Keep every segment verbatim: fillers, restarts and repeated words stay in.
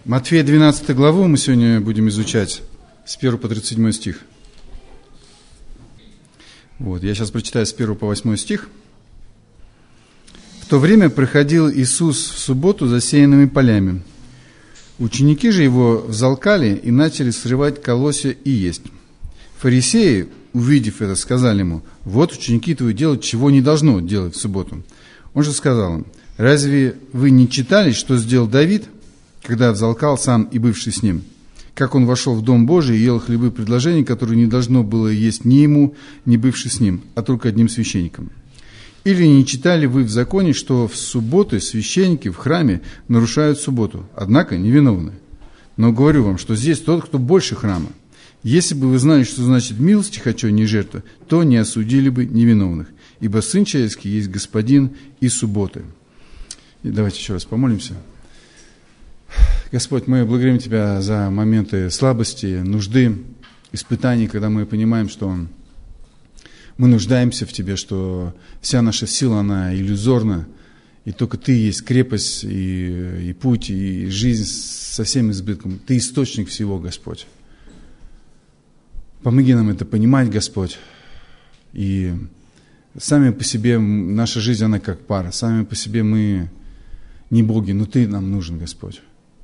Матфея двенадцатую главу мы сегодня будем изучать с первого по тридцать седьмой стих. Вот, я сейчас прочитаю с первого по восьмой стих. В то время проходил Иисус в субботу засеянными полями. Ученики же его взалкали и начали срывать колосья и есть. Фарисеи, увидев это, сказали ему: вот ученики твои делают, чего не должно делать в субботу. Он же сказал им: разве вы не читали, что сделал Давид, когда взалкал сам и бывший с ним? Как он вошел в Дом Божий и ел хлебы предложений, которые не должно было есть ни ему, ни бывший с ним, а только одним священником. Или не читали вы в законе, что в субботы священники в храме нарушают субботу, однако невиновны? Но говорю вам, что здесь тот, кто больше храма. Если бы вы знали, что значит милости хочу, а не жертва, то не осудили бы невиновных, ибо Сын Человеческий есть Господин и субботы. И давайте еще раз помолимся. Господь, мы благодарим Тебя за моменты слабости, нужды, испытаний, когда мы понимаем, что мы нуждаемся в Тебе, что вся наша сила, она иллюзорна, и только Ты есть крепость, и, и путь, и жизнь со всем избытком. Ты источник всего, Господь. Помоги нам это понимать, Господь. И сами по себе наша жизнь, она как пара. Сами по себе мы не боги, но Ты нам нужен, Господь.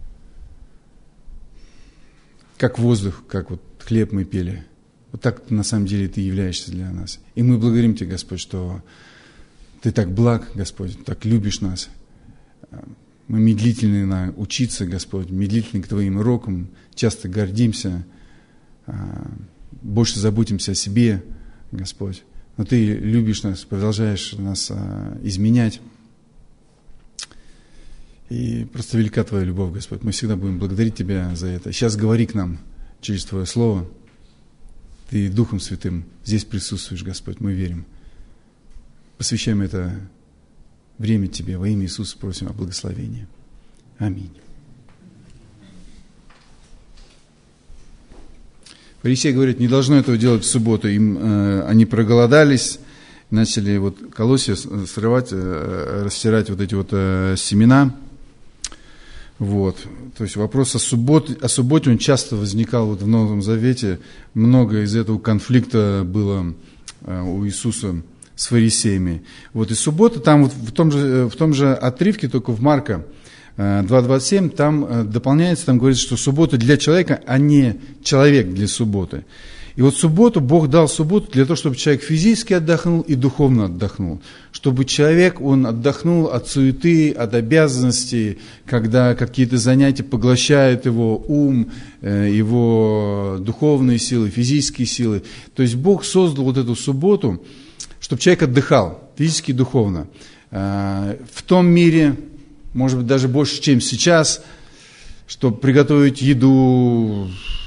Как воздух, как вот хлеб мы пели. Вот так на самом деле Ты являешься для нас. И мы благодарим Тебя, Господь, что Ты так благ, Господь, так любишь нас. Мы медлительны на учиться, Господь, медлительны к Твоим урокам, часто гордимся, больше заботимся о себе, Господь. Но Ты любишь нас, продолжаешь нас изменять. И просто велика Твоя любовь, Господь. Мы всегда будем благодарить Тебя за это. Сейчас говори к нам через Твое Слово. Ты Духом Святым здесь присутствуешь, Господь, мы верим. Посвящаем это время Тебе. Во имя Иисуса просим о благословении. Аминь. Фарисеи говорят, не должно этого делать в субботу. Им, э, они проголодались, начали вот колосья срывать, э, растирать вот эти вот э, семена. Вот. То есть вопрос о субботе, о субботе, он часто возникал вот в Новом Завете. Много из этого конфликта было у Иисуса с фарисеями. Вот и суббота, там вот в том же, в том же отрывке, только в Марка два двадцать семь, там дополняется, там говорится, что суббота для человека, а не человек для субботы. И вот субботу, Бог дал субботу для того, чтобы человек физически отдохнул и духовно отдохнул. Чтобы человек, он отдохнул от суеты, от обязанностей, когда какие-то занятия поглощают его ум, его духовные силы, физические силы. То есть Бог создал вот эту субботу, чтобы человек отдыхал физически и духовно. В том мире, может быть, даже больше, чем сейчас, чтобы приготовить еду,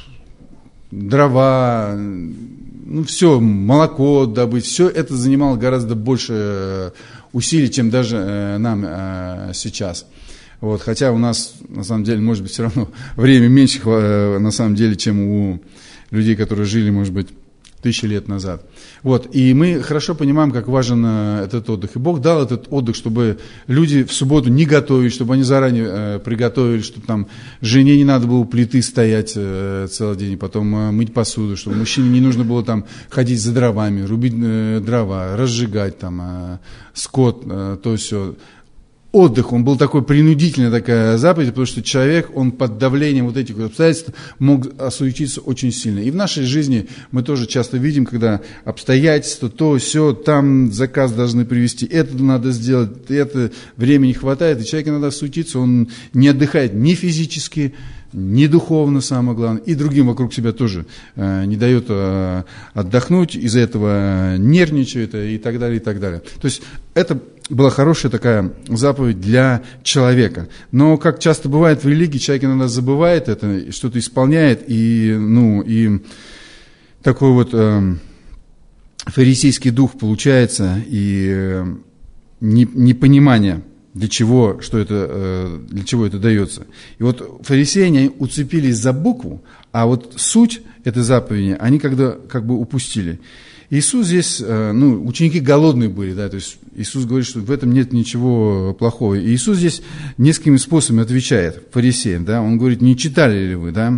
дрова, ну все, молоко добыть, все это занимало гораздо больше усилий, чем даже нам сейчас. Вот, хотя у нас, на самом деле, может быть, все равно время меньше, на самом деле, чем у людей, которые жили, может быть, тысячи лет назад. Вот, и мы хорошо понимаем, как важен этот отдых. И Бог дал этот отдых, чтобы люди в субботу не готовили, чтобы они заранее э, приготовили, чтобы там жене не надо было у плиты стоять э, целый день, и потом э, мыть посуду, чтобы мужчине не нужно было там ходить за дровами, рубить э, дрова, разжигать там э, скот, э, то все. Отдых, он был такой принудительная такая заповедь, потому что человек, он под давлением вот этих обстоятельств мог осуетиться очень сильно. И в нашей жизни мы тоже часто видим, когда обстоятельства, то, сё, там заказ должны привезти, это надо сделать, это времени не хватает, и человеку надо осуетиться, он не отдыхает ни физически, ни духовно, самое главное, и другим вокруг себя тоже э, не дает э, отдохнуть, из-за этого нервничает и так далее, и так далее. То есть это была хорошая такая заповедь для человека. Но, как часто бывает в религии, человек иногда забывает это, что-то исполняет, и, ну, и такой вот э, фарисейский дух получается, и э, не, непонимание, для чего, что это, э, для чего это дается. И вот фарисеи, они уцепились за букву, а вот суть этой заповеди они когда, как бы упустили. Иисус здесь, ну, ученики голодные были, да, то есть Иисус говорит, что в этом нет ничего плохого. И Иисус здесь несколькими способами отвечает фарисеям, да, он говорит, не читали ли вы, да,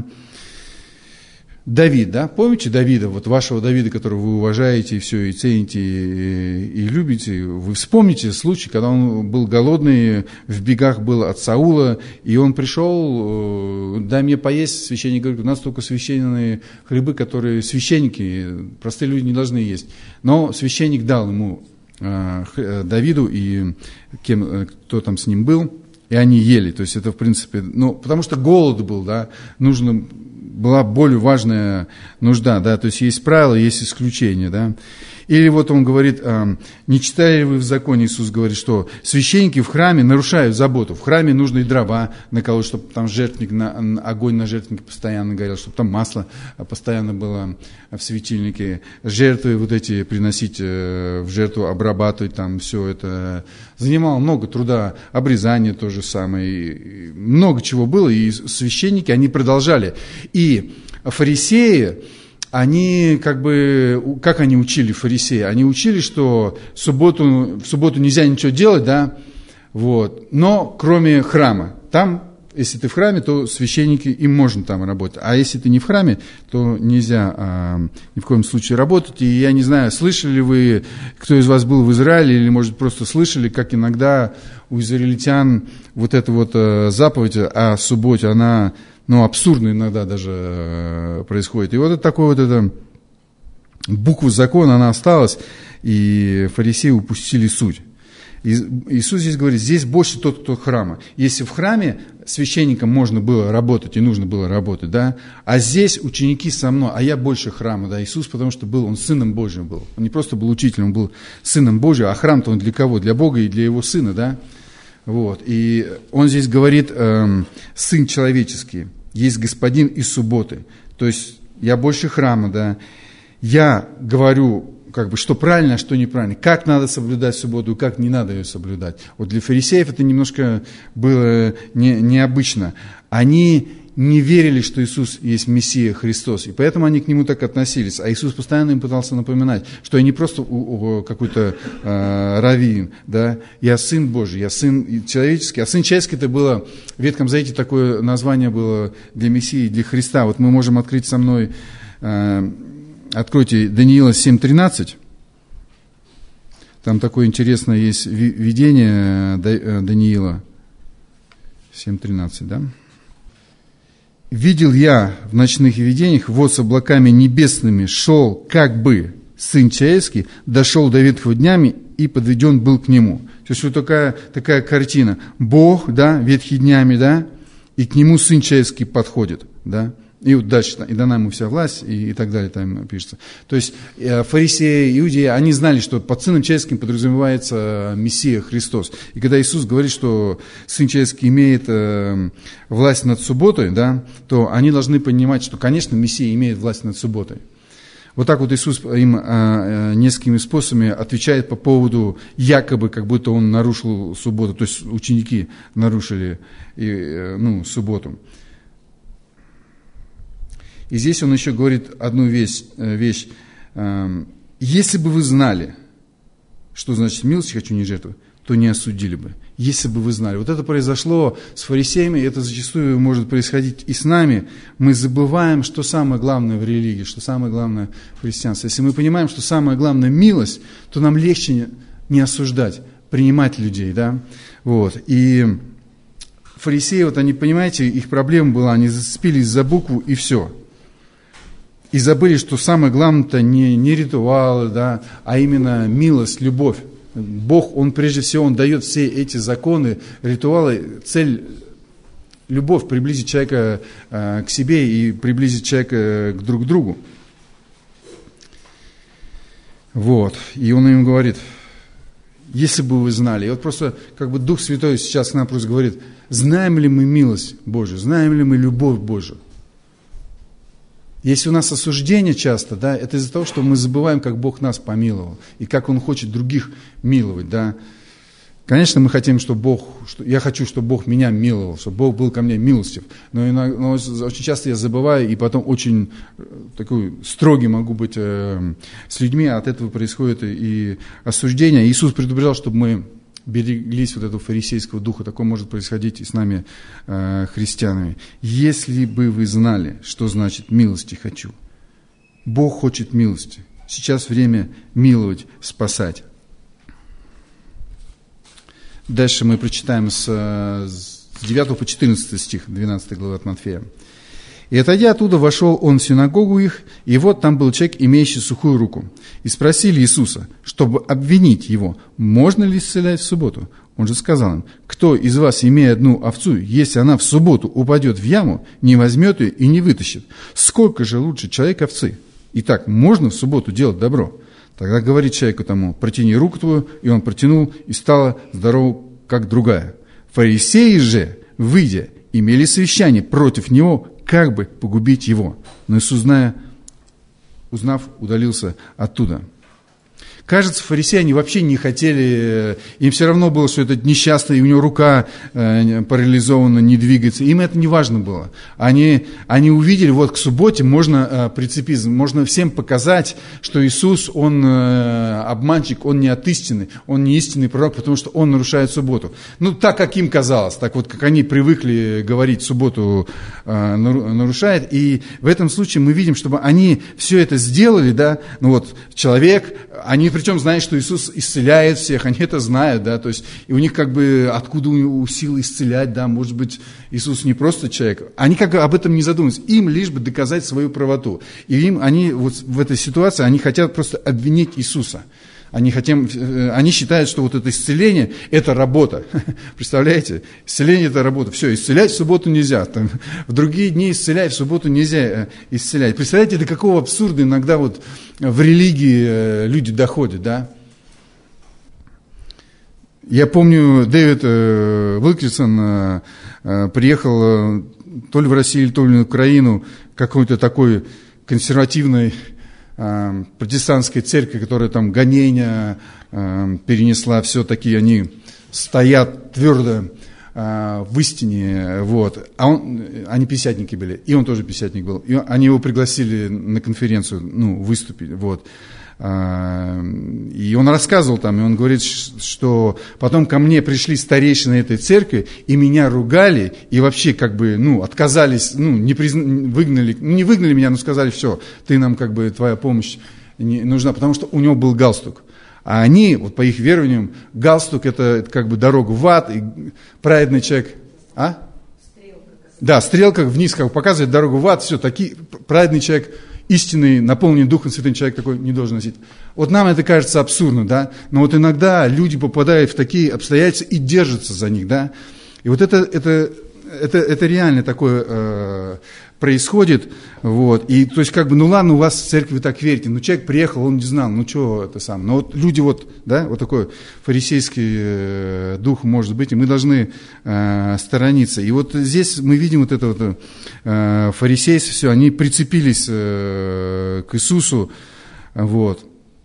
Давид, да, помните Давида, вот вашего Давида, которого вы уважаете и все, и цените, и, и любите, вы вспомните случай, когда он был голодный, в бегах был от Саула, и он пришел, дай мне поесть, священник говорит, у нас только священные хлебы, которые священники, простые люди не должны есть, но священник дал ему, Давиду и кем, кто там с ним был, и они ели, то есть это в принципе, ну, потому что голод был, да, нужно... была более важная нужда, да, то есть есть правила, есть исключения, да. Или вот он говорит, не читали ли вы в законе, Иисус говорит, что священники в храме нарушают заботу, в храме нужно и дрова наколоть, чтобы там жертвенник, на, огонь на жертвеннике постоянно горел, чтобы там масло постоянно было в светильнике, жертвы вот эти приносить в жертву, обрабатывать там все это, занимало много труда, обрезание то же самое, много чего было, и священники, они продолжали, и фарисеи, они как бы, как они учили фарисеи? Они учили, что в субботу, в субботу нельзя ничего делать, да, вот, но кроме храма. Там, если ты в храме, то священники, им можно там работать. А если ты не в храме, то нельзя а, ни в коем случае работать. И я не знаю, слышали ли вы, кто из вас был в Израиле, или, может, просто слышали, как иногда у израильтян вот эта вот а, заповедь о субботе, она... Ну, абсурдно иногда даже э, происходит. И вот это такое вот это, буква закона, она осталась, и фарисеи упустили суть. И, Иисус здесь говорит, здесь больше тот, кто храма. Если в храме священникам можно было работать, и нужно было работать, да, а здесь ученики со мной, а я больше храма, да, Иисус, потому что был, он сыном Божьим был. Он не просто был учителем, он был сыном Божьим, а храм-то он для кого? Для Бога и для его сына, да. Вот. И он здесь говорит, э, сын человеческий. Есть господин из субботы. То есть я больше храма, да. Я говорю, как бы, что правильно, а что неправильно. Как надо соблюдать субботу, как не надо ее соблюдать. Вот для фарисеев это немножко было не, необычно. Они не верили, что Иисус есть Мессия Христос, и поэтому они к Нему так относились. А Иисус постоянно им пытался напоминать, что я не просто у, у, какой-то э, раввин, да, я Сын Божий, я Сын человеческий. А Сын человеческий, это было, в Ветхом Завете такое название было для Мессии, для Христа. Вот мы можем открыть со мной, э, откройте Даниила семь тринадцать. Там такое интересное есть видение Даниила семь тринадцать, да? «Видел я в ночных видениях, вот с облаками небесными шел, как бы Сын человеческий, дошел до ветхого днями и подведен был к нему». То есть вот такая, такая картина. Бог, да, ветхий днями, да, и к нему Сын человеческий подходит, да. И вот дальше, и дана ему вся власть, и, и так далее там пишется. То есть фарисеи, иудеи, они знали, что под Сыном Человеческим подразумевается Мессия Христос. И когда Иисус говорит, что Сын Человеческий имеет э, власть над субботой, да, то они должны понимать, что, конечно, Мессия имеет власть над субботой. Вот так вот Иисус им э, несколькими способами отвечает по поводу якобы, как будто Он нарушил субботу, то есть ученики нарушили и, э, ну, субботу. И здесь он еще говорит одну вещь, вещь. Если бы вы знали, что значит милость хочу не жертву, то не осудили бы. Если бы вы знали. Вот это произошло с фарисеями, и это зачастую может происходить и с нами. Мы забываем, что самое главное в религии, что самое главное в христианстве. Если мы понимаем, что самое главное милость, то нам легче не осуждать, принимать людей, да. Вот. И фарисеи, вот они, понимаете, их проблема была, они зацепились за букву и все. И забыли, что самое главное-то не, не ритуалы, да, а именно милость, любовь. Бог, Он прежде всего, Он дает все эти законы, ритуалы, цель, любовь, приблизить человека э, к себе и приблизить человека к друг другу. Вот, и Он им говорит, если бы вы знали, и вот просто как бы Дух Святой сейчас к нам просто говорит, знаем ли мы милость Божию, знаем ли мы любовь Божию. Если у нас осуждение часто, да, это из-за того, что мы забываем, как Бог нас помиловал, и как Он хочет других миловать, да. Конечно, мы хотим, чтобы Бог, что, я хочу, чтобы Бог меня миловал, чтобы Бог был ко мне милостив. Но, иногда, но очень часто я забываю, и потом очень такой строгий могу быть э, с людьми, а от этого происходит и осуждение. Иисус предупреждал, чтобы мы береглись вот этого фарисейского духа. Такое может происходить и с нами, э, христианами. Если бы вы знали, что значит «милости хочу». Бог хочет милости. Сейчас время миловать, спасать. Дальше мы прочитаем с, с девятого по четырнадцатый стих, двенадцатой главы от Матфея. «И отойдя оттуда, вошел он в синагогу их, и вот там был человек, имеющий сухую руку. И спросили Иисуса, чтобы обвинить его, можно ли исцелять в субботу? Он же сказал им, кто из вас, имея одну овцу, если она в субботу упадет в яму, не возьмет ее и не вытащит? Сколько же лучше человек овцы? Итак, можно в субботу делать добро?» Тогда говорит человеку тому, протяни руку твою, и он протянул, и стала здорова, как другая. Фарисеи же, выйдя, имели совещание против него, как бы погубить его. Но Иисус, зная, узнав, удалился оттуда. Кажется, фарисеи, они вообще не хотели, им все равно было, что этот несчастный, у него рука э, парализована, не двигается. Им это не важно было. Они, они увидели, вот к субботе можно э, прицепиться, можно всем показать, что Иисус, он э, обманщик, он не от истины, он не истинный пророк, потому что он нарушает субботу. Ну, так, как им казалось, так вот, как они привыкли говорить, субботу э, нарушает. И в этом случае мы видим, чтобы они все это сделали, да, ну вот, человек, они причем знают, что Иисус исцеляет всех, они это знают, да, то есть, и у них как бы, откуда у него силы исцелять, да, может быть, Иисус не просто человек, они как бы об этом не задумываются, им лишь бы доказать свою правоту, и им, они вот в этой ситуации, они хотят просто обвинить Иисуса, они, хотим, они считают, что вот это исцеление, это работа, представляете, исцеление это работа, все, исцелять в субботу нельзя, там, в другие дни исцелять, в субботу нельзя исцелять, представляете, до какого абсурда иногда вот в религии люди доходят, да. Я помню, Дэвид э, Уилкерсон э, э, приехал э, то ли в Россию, то ли в Украину, какой-то такой консервативной э, протестантской церкви, которая там гонения э, перенесла, все-таки они стоят твердо э, в истине, вот. А он, они пятидесятники были, и он тоже пятидесятник был. И они его пригласили на конференцию, ну, выступить, вот. И он рассказывал там, и он говорит, что потом ко мне пришли старейшины этой церкви, и меня ругали, и вообще как бы, ну, отказались, ну, не призна... выгнали, ну, не выгнали меня, но сказали, все, ты нам как бы, твоя помощь не нужна, потому что у него был галстук. А они, вот по их верованиям, галстук это, это как бы дорога в ад, и праведный человек, а? Стрелка. Да, стрелка вниз как бы показывает дорогу в ад, все, такие, праведный человек, истинный, наполненный Духом Святым человек такой не должен носить. Вот нам это кажется абсурдно, да, но вот иногда люди попадают в такие обстоятельства и держатся за них, да, и вот это, это, это, это реально такое э, происходит, вот, и то есть как бы, ну ладно, у вас в церкви вы так верите, но человек приехал, он не знал, ну что это сам, но вот люди вот, да, вот такой фарисейский э, дух может быть, и мы должны э, сторониться, и вот здесь мы видим вот это вот э, фарисейство, все, они прицепились э, к Иисусу, вот,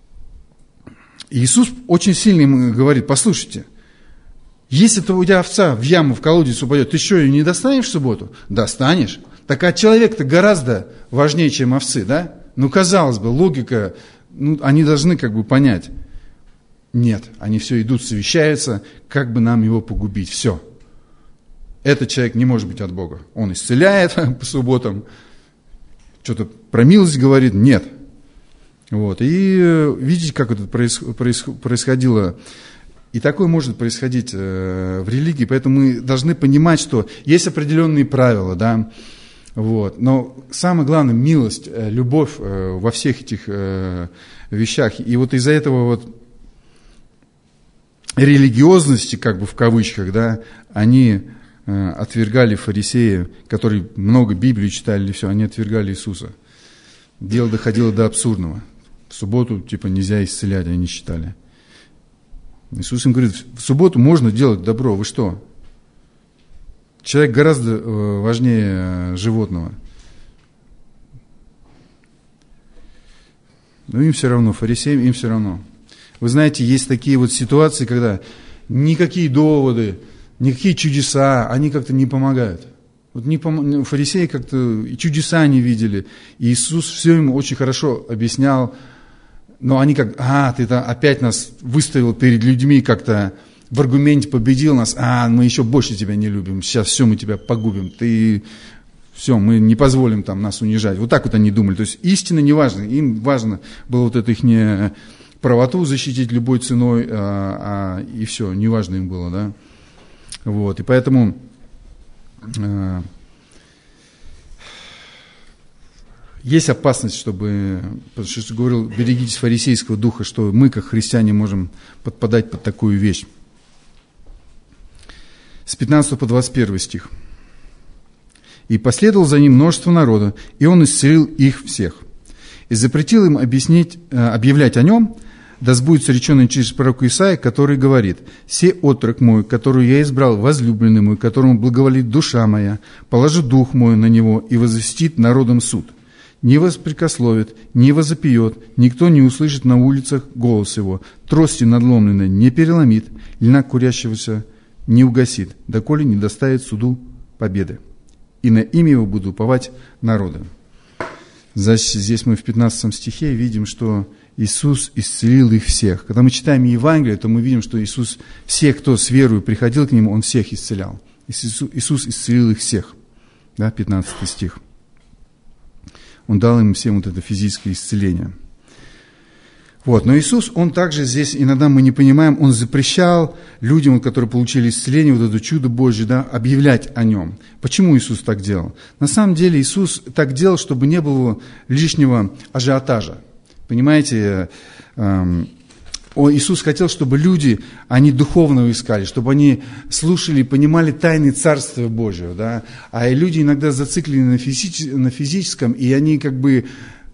и Иисус очень сильно им говорит, послушайте, если твоя овца в яму, в колодец упадет, ты что, ее не достанешь в субботу? Достанешь. Так а человек-то гораздо важнее, чем овцы, да? Ну, казалось бы, логика, ну, они должны как бы понять. Нет, они все идут, совещаются, как бы нам его погубить, все. Этот человек не может быть от Бога. Он исцеляет по субботам, что-то про милость говорит, нет. Вот, и видите, как это происходило. И такое может происходить э, в религии, поэтому мы должны понимать, что есть определенные правила, да, вот, но самое главное, милость, э, любовь э, во всех этих э, вещах, и вот из-за этого вот религиозности, как бы в кавычках, да, они э, отвергали фарисеи, которые много Библии читали, или все, они отвергали Иисуса. Дело доходило до абсурдного. В субботу, типа, нельзя исцелять, они считали. Иисус им говорит, в субботу можно делать добро, вы что? Человек гораздо важнее животного. Но им все равно, фарисеям им все равно. Вы знаете, есть такие вот ситуации, когда никакие доводы, никакие чудеса, они как-то не помогают. Вот не пом... Фарисеи как-то и чудеса не видели. И Иисус все им очень хорошо объяснял. Но они как, а, ты опять нас выставил перед людьми, как-то в аргументе победил нас. А, мы еще больше тебя не любим. Сейчас все, мы тебя погубим. Ты, все, мы не позволим там нас унижать. Вот так вот они думали. То есть истина не важна. Им важно было вот эту их не правоту защитить любой ценой. А, а, и все, не важно им было, да. Вот, и поэтому... Есть опасность, чтобы, потому что я говорил, берегитесь фарисейского духа, что мы, как христиане, можем подпадать под такую вещь. С пятнадцатого по двадцать первый стих. «И последовал за ним множество народа, и он исцелил их всех, и запретил им объяснить, объявлять о нем, да сбудется реченное через пророка Исаия, который говорит: «Се отрок мой, которую я избрал, возлюбленный мой, которому благоволит душа моя, положу дух мой на него и возвестит народом суд. Не воспрекословит, не возопьет, никто не услышит на улицах голос его, трости надломленной не переломит, льна курящегося не угасит, доколе не доставит суду победы. И на имя его буду уповать народы». Значит, здесь мы в пятнадцатом стихе видим, что Иисус исцелил их всех. Когда мы читаем Евангелие, то мы видим, что Иисус, всех, кто с верой приходил к Нему, Он всех исцелял. Иисус, Иисус исцелил их всех. Да, пятнадцатый стих. Он дал им всем вот это физическое исцеление. Вот. Но Иисус, Он также здесь, иногда мы не понимаем, Он запрещал людям, которые получили исцеление, вот это чудо Божье, да, объявлять о Нем. Почему Иисус так делал? На самом деле Иисус так делал, чтобы не было лишнего ажиотажа. Понимаете, Иисус хотел, чтобы люди, они духовного искали, чтобы они слушали и понимали тайны Царства Божьего, да? А люди иногда зациклены на, физи- на физическом, и они как бы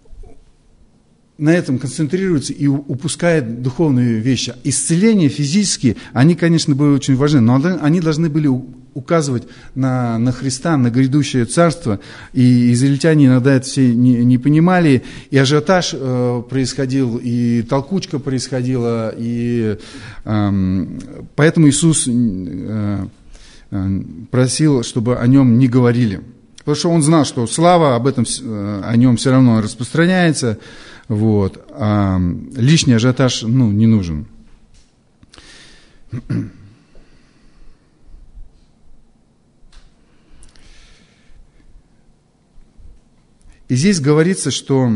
на этом концентрируются и упускают духовные вещи. Исцеления физические, они, конечно, были очень важны, но они должны были указывать на, на Христа, на грядущее царство. И израильтяне иногда это все не, не понимали, и ажиотаж э, происходил, и толкучка происходила, и э, поэтому Иисус э, э, просил, чтобы о нем не говорили. Потому что он знал, что слава об этом, э, о нем все равно распространяется, вот, а лишний ажиотаж, ну, не нужен. И здесь говорится, что,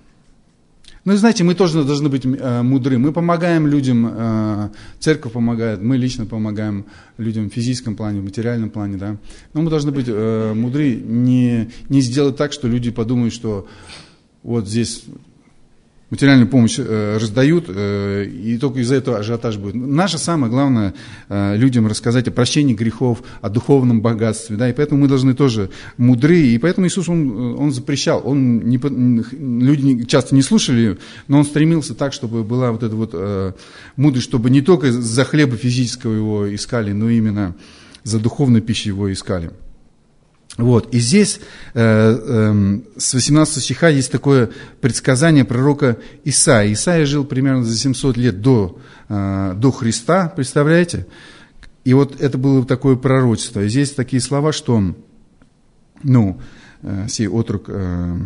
ну, знаете, мы тоже должны быть э, мудры. Мы помогаем людям, э, церковь помогает, мы лично помогаем людям в физическом плане, в материальном плане, да. Но мы должны быть э, мудры, не, не сделать так, что люди подумают, что вот здесь материальную помощь э, раздают, э, и только из-за этого ажиотаж будет. Наше самое главное э, людям рассказать о прощении грехов, о духовном богатстве, да, и поэтому мы должны тоже мудры, и поэтому Иисус, Он, он запрещал, он не, люди часто не слушали, но Он стремился так, чтобы была вот эта вот э, мудрость, чтобы не только за хлеба физического его искали, но именно за духовную пищу его искали. Вот. И здесь э, э, с восемнадцатого стиха есть такое предсказание пророка Исаии. Исаия жил примерно за семьсот лет до, э, до Христа, представляете? И вот это было такое пророчество. И здесь такие слова, что, ну, э, сей отрок, э,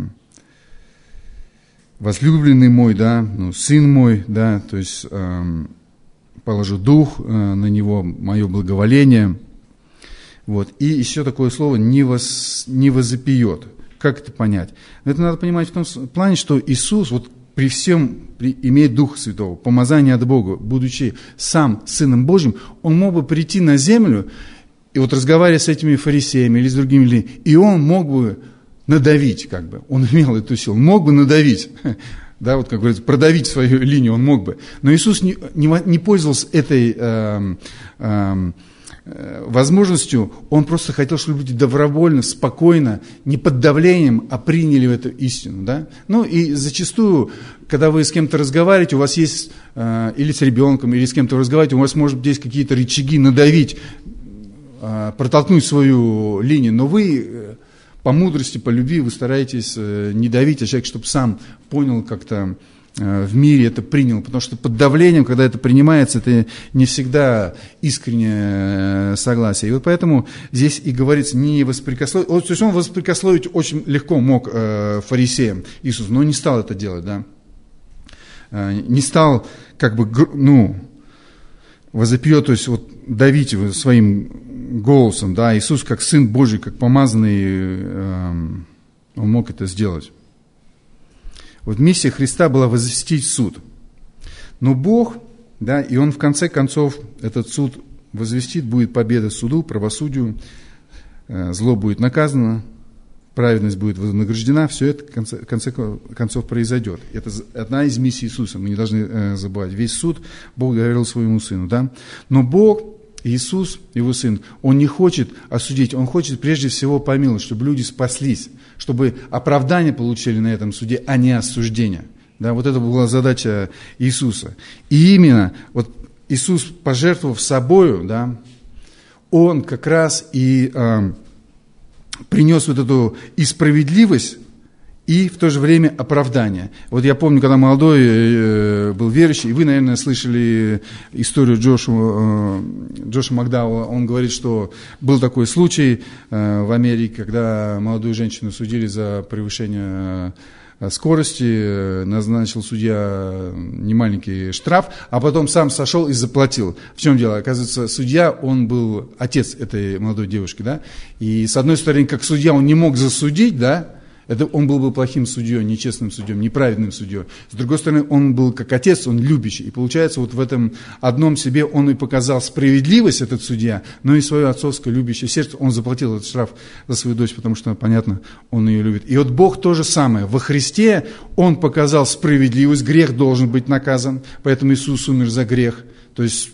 возлюбленный мой, да, ну, сын мой, да, то есть э, положу дух э, на него, мое благоволение. Вот. И еще такое слово «не, вос, не возопьет». Как это понять? Это надо понимать в том плане, что Иисус вот при всем, при, имея Духа Святого, помазание от Бога, будучи сам Сыном Божьим, Он мог бы прийти на землю и вот разговаривая с этими фарисеями или с другими людьми, и Он мог бы надавить, как бы. Он имел эту силу, мог бы надавить. Да, вот как говорится, продавить свою линию Он мог бы. Но Иисус не, не, не пользовался этой э, э, возможностью, Он просто хотел, чтобы люди добровольно, спокойно, не под давлением, а приняли эту истину. Да? Ну и зачастую, когда вы с кем-то разговариваете, у вас есть, э, или с ребенком, или с кем-то разговариваете, у вас может быть есть какие-то рычаги надавить, э, протолкнуть свою линию, но вы э, по мудрости, по любви вы стараетесь э, не давить, а человек, чтобы сам понял как-то в мире это принял, потому что под давлением, когда это принимается, это не всегда искреннее согласие. И вот поэтому здесь и говорится, не воспрекословить, то есть он воспрекословить очень легко мог фарисеям Иисус, но не стал это делать, да, не стал как бы, ну, возопьет, то есть вот давить его своим голосом, да, Иисус как Сын Божий, как помазанный, он мог это сделать. Вот миссия Христа была возвестить суд. Но Бог, да, и Он в конце концов этот суд возвестит, будет победа суду, правосудию, зло будет наказано, праведность будет вознаграждена, все это в конце, конце концов произойдет. Это одна из миссий Иисуса, мы не должны забывать. Весь суд Бог доверил своему Сыну, да. Но Бог, Иисус, Его Сын, Он не хочет осудить, Он хочет прежде всего помиловать, чтобы люди спаслись, чтобы оправдание получили на этом суде, а не осуждение. Да, вот это была задача Иисуса. И именно вот Иисус, пожертвовав собою, да, Он как раз и э, принес вот эту и справедливость, и в то же время оправдание. Вот я помню, когда молодой э, был верующий, и вы, наверное, слышали историю Джошу, э, Джоша Макдауэлла. Он говорит, что был такой случай э, в Америке, когда молодую женщину судили за превышение э, скорости, э, назначил судья немаленький штраф, а потом сам сошел и заплатил. В чем дело? Оказывается, судья, он был отец этой молодой девушки, да, и с одной стороны, как судья, он не мог засудить, да, это он был бы плохим судьей, нечестным судьей, неправедным судьей. С другой стороны, он был как отец, он любящий. И получается, вот в этом одном себе он и показал справедливость, этот судья, но и свое отцовское любящее сердце. Он заплатил этот штраф за свою дочь, потому что, понятно, он ее любит. И вот Бог то же самое. Во Христе Он показал справедливость, грех должен быть наказан, поэтому Иисус умер за грех. То есть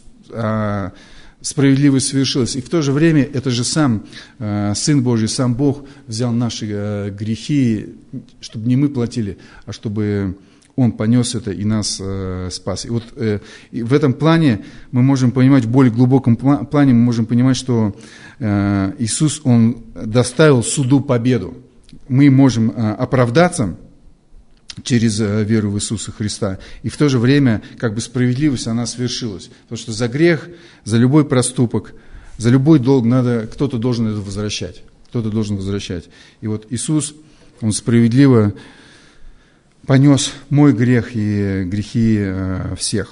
справедливость совершилась. И в то же время это же сам э, Сын Божий, сам Бог взял наши э, грехи, чтобы не мы платили, а чтобы Он понес это и нас э, спас. И вот э, и в этом плане мы можем понимать, в более глубоком плане мы можем понимать, что э, Иисус, Он доставил суду победу. Мы можем э, оправдаться через веру в Иисуса Христа. И в то же время, как бы справедливость, она свершилась. Потому что за грех, за любой проступок, за любой долг надо, кто-то должен это возвращать. Кто-то должен возвращать. И вот Иисус, Он справедливо понес мой грех и грехи всех.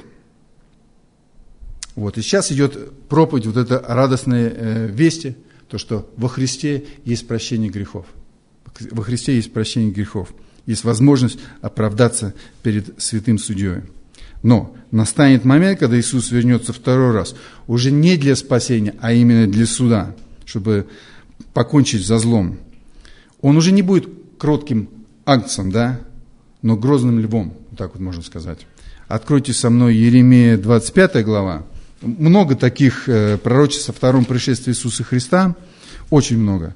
Вот. И сейчас идет проповедь вот этой радостной вести, то, что во Христе есть прощение грехов. Во Христе есть прощение грехов. Есть возможность оправдаться перед святым судьей. Но настанет момент, когда Иисус вернется второй раз, уже не для спасения, а именно для суда, чтобы покончить со злом. Он уже не будет кротким агнцем, да, но грозным львом, так вот можно сказать. Откройте со мной Иеремия двадцать пятая глава. Много таких пророчеств о втором пришествии Иисуса Христа, очень много.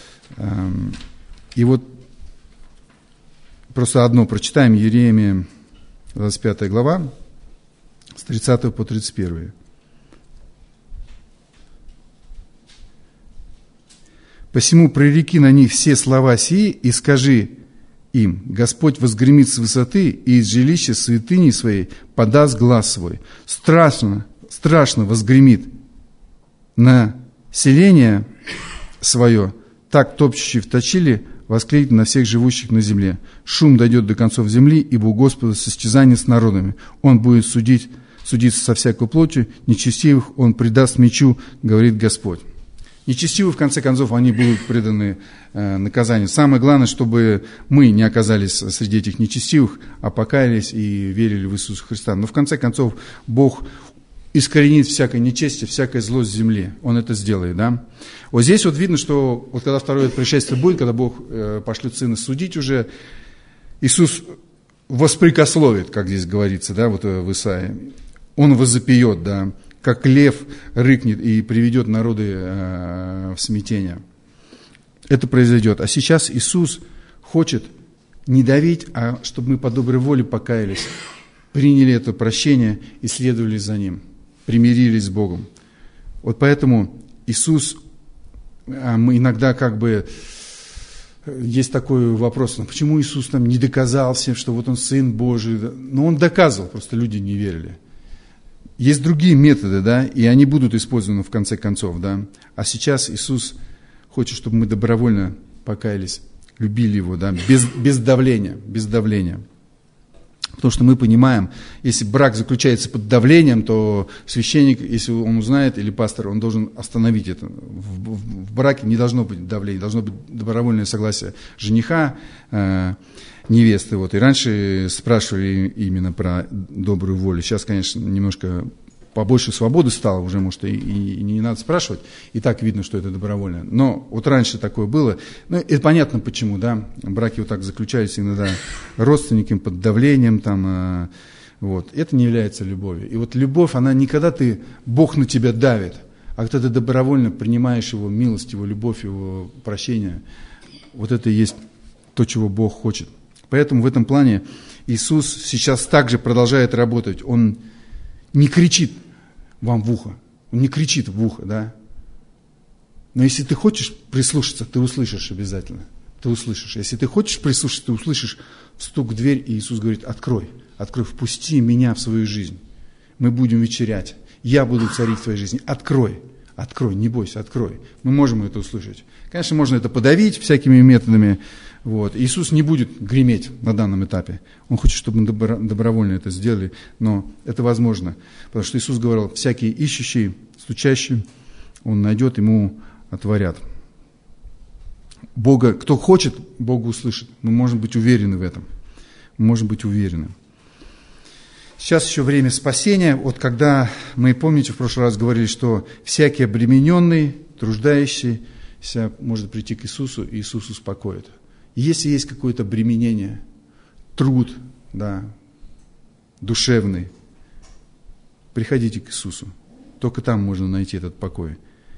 И вот просто одно прочитаем, Иеремия, двадцать пятая глава, с тридцатого по тридцать первый. «Посему прореки на них все слова сии и скажи им, Господь возгремит с высоты и из жилища святыни своей подаст глас свой. Страшно, страшно возгремит на селение свое, так топчущий в точиле, воскликнет на всех живущих на земле. Шум дойдет до концов земли, ибо у Господа состязание с народами. Он будет судить, судиться со всякой плотью, нечестивых Он предаст мечу, говорит Господь». Нечестивые, в конце концов, они будут преданы э, наказанию. Самое главное, чтобы мы не оказались среди этих нечестивых, а покаялись и верили в Иисуса Христа. Но в конце концов, Бог искоренит всякое нечестие, всякое зло с земли. Он это сделает, да? Вот здесь вот видно, что вот когда второе пришествие будет, когда Бог э, пошлет Сына судить уже, Иисус воспрекословит, как здесь говорится, да, вот в Исаии. Он возопьет, да, как лев рыкнет и приведет народы э, в смятение. Это произойдет. А сейчас Иисус хочет не давить, а чтобы мы по доброй воле покаялись, приняли это прощение и следовали за Ним, примирились с Богом. Вот поэтому Иисус, мы иногда как бы есть такой вопрос, ну, почему Иисус там не доказал всем, что вот Он Сын Божий? Ну, Он доказывал, просто люди не верили. Есть другие методы, да, и они будут использованы в конце концов, да. А сейчас Иисус хочет, чтобы мы добровольно покаялись, любили Его, да, без, без давления, без давления. Потому что мы понимаем, если брак заключается под давлением, то священник, если он узнает, или пастор, он должен остановить это. В, в, в браке не должно быть давления, должно быть добровольное согласие жениха, э, невесты. Вот. И раньше спрашивали именно про добрую волю. Сейчас, конечно, немножко побольше свободы стало, уже, может, и, и, и не надо спрашивать. И так видно, что это добровольно. Но вот раньше такое было. Ну, это понятно почему, да. Браки вот так заключались иногда родственниками под давлением, там, э, вот. Это не является любовью. И вот любовь, она не когда ты, Бог на тебя давит, а когда ты добровольно принимаешь Его милость, Его любовь, Его прощение. Вот это и есть то, чего Бог хочет. Поэтому в этом плане Иисус сейчас также продолжает работать. Он не кричит вам в ухо, он не кричит в ухо, да. Но если ты хочешь прислушаться, ты услышишь обязательно, ты услышишь. Если ты хочешь прислушаться, ты услышишь стук в дверь, и Иисус говорит: открой, открой, впусти меня в свою жизнь. Мы будем вечерять, я буду царить в твоей жизни. Открой, открой, не бойся, открой. Мы можем это услышать. Конечно, можно это подавить всякими методами. Вот. Иисус не будет греметь на данном этапе. Он хочет, чтобы мы добро, добровольно это сделали, но это возможно. Потому что Иисус говорил: всякий ищущий, стучащий, он найдет, ему отворят. Бога, кто хочет, Бога услышит. Мы можем быть уверены в этом. Мы можем быть уверены. Сейчас еще время спасения. Вот когда мы, помните, в прошлый раз говорили, что всякий обремененный, труждающийся может прийти к Иисусу, и Иисус успокоит. Если есть какое-то обременение, труд, да, душевный, приходите к Иисусу. Только там можно найти этот покой.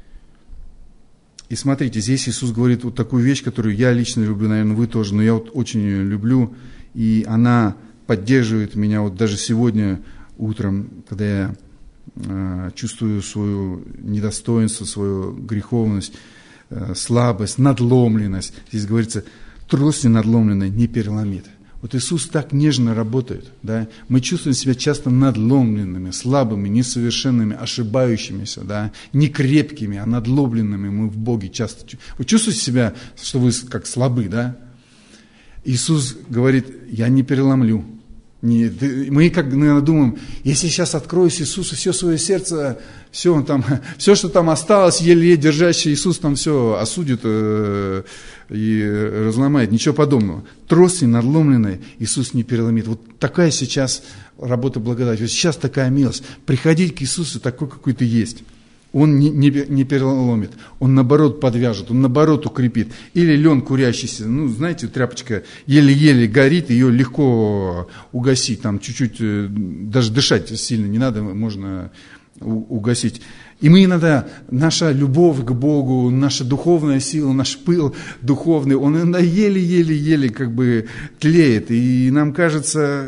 И смотрите, здесь Иисус говорит вот такую вещь, которую я лично люблю, наверное, вы тоже, но я вот очень ее люблю, и она поддерживает меня вот даже сегодня утром, когда я э, чувствую свое недостоинство, свою греховность, э, слабость, надломленность. Здесь говорится: трость надломленная не переломит. Вот Иисус так нежно работает, да? Мы чувствуем себя часто надломленными, слабыми, несовершенными, ошибающимися, да? Не крепкими, а надломленными мы в Боге часто. Вы чувствуете себя, что вы как слабы, да? Иисус говорит: я не переломлю. Не, мы как наверное, думаем, если сейчас откроюсь Иисусу все свое сердце, все, он там, все, что там осталось, еле-еле держащий, Иисус там все осудит э, и разломает. Ничего подобного. Трости надломленной Иисус не переломит. Вот такая сейчас работа благодати. Вот сейчас такая милость. Приходить к Иисусу такой, какой ты есть. Он не, не, не переломит, он наоборот подвяжет, он наоборот укрепит. Или лен курящийся, ну, знаете, тряпочка еле-еле горит, ее легко угасить, там чуть-чуть, даже дышать сильно не надо, можно угасить. И мы иногда, наша любовь к Богу, наша духовная сила, наш пыл духовный, он иногда еле-еле-еле как бы тлеет, и нам кажется...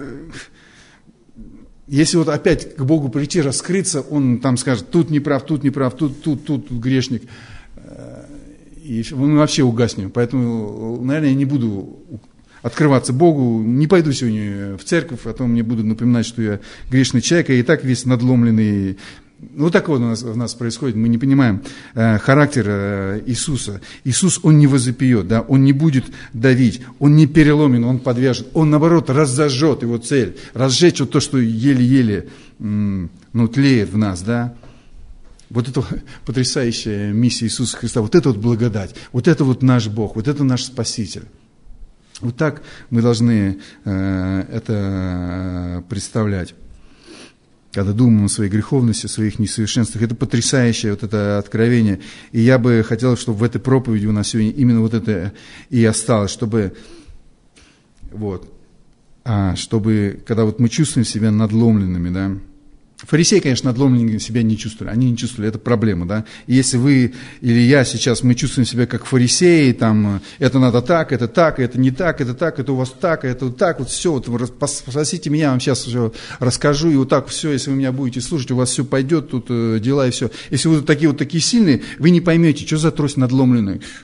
Если вот опять к Богу прийти, раскрыться, Он там скажет: тут не прав, тут не прав, тут, тут, тут, тут грешник. И мы вообще угаснем. Поэтому, наверное, я не буду открываться Богу, не пойду сегодня в церковь, а то мне будут напоминать, что я грешный человек, и так весь надломленный. Вот так вот у нас, у нас происходит, мы не понимаем э, характер э, Иисуса. Иисус, Он не возопьет, да, Он не будет давить, Он не переломен, Он подвяжет, Он, наоборот, разожжет, Его цель, разжечь вот то, что еле-еле м, ну, тлеет в нас, да. Вот это потрясающая миссия Иисуса Христа, вот это вот благодать, вот это вот наш Бог, вот это наш Спаситель. Вот так мы должны э, это представлять. Когда думаем о своей греховности, о своих несовершенствах, это потрясающее вот это откровение. И я бы хотел, чтобы в этой проповеди у нас сегодня именно вот это и осталось, чтобы, вот, а, чтобы, когда вот мы чувствуем себя надломленными, да. Фарисеи, конечно, надломленными себя не чувствовали, они не чувствовали, это проблема, да. И если вы или я сейчас, мы чувствуем себя как фарисеи, там, это надо так, это так, это не так, это так, это у вас так, это вот так, вот все, вот вы спросите меня, я вам сейчас все расскажу, и вот так все, если вы меня будете слушать, у вас все пойдет, тут дела и все. Если вы такие вот такие сильные, вы не поймете, что за трость надломленная.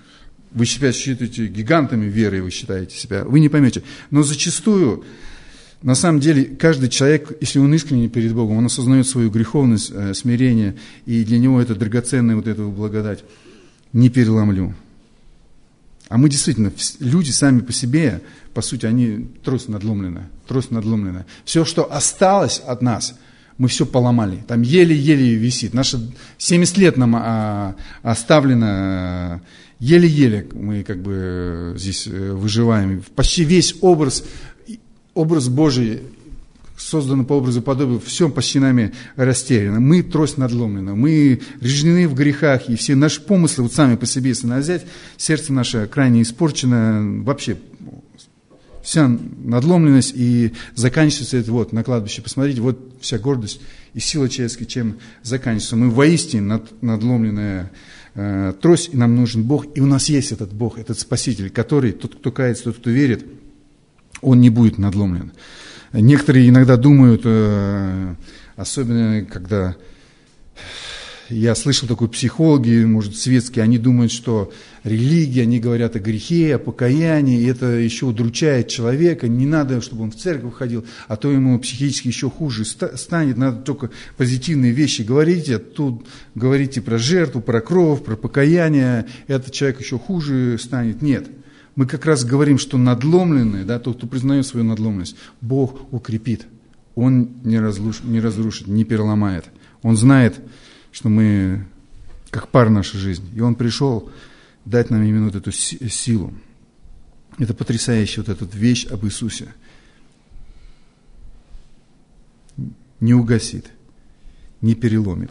Вы себя считаете гигантами веры, вы считаете себя. Вы не поймете. Но зачастую, на самом деле, каждый человек, если он искренне перед Богом, он осознает свою греховность, смирение, и для него это драгоценная вот эта благодать. Не переломлю. А мы действительно, люди сами по себе, по сути, они трость надломленная, трость надломленная. Все, что осталось от нас, мы все поломали. Там еле-еле висит. Наши семьдесят лет нам а, оставлено, еле-еле мы как бы здесь выживаем. Почти весь образ, образ Божий, созданный по образу и подобию, все почти нами растеряно. Мы трость надломлена, мы рождены в грехах, и все наши помыслы, вот сами по себе, если надо взять, сердце наше крайне испорчено, вообще вся надломленность, и заканчивается это вот на кладбище. Посмотрите, вот вся гордость и сила человеческая, чем заканчивается. Мы воистине над, надломленная э, трость, и нам нужен Бог, и у нас есть этот Бог, этот Спаситель, который, тот, кто кается, тот, кто верит, он не будет надломлен. Некоторые иногда думают, особенно когда я слышал такой психологи, может, светские, они думают, что религия, они говорят о грехе, о покаянии, и это еще удручает человека, не надо, чтобы он в церковь ходил, а то ему психически еще хуже станет, надо только позитивные вещи говорить, а тут говорите про жертву, про кровь, про покаяние, этот человек еще хуже станет. Нет. Мы как раз говорим, что надломленный, да, тот, кто признает свою надломленность, Бог укрепит. Он не разрушит, не разрушит, не переломает. Он знает, что мы как пар наша жизнь. И Он пришел дать нам именно вот эту силу. Это потрясающая вот эта вещь об Иисусе. Не угасит, не переломит.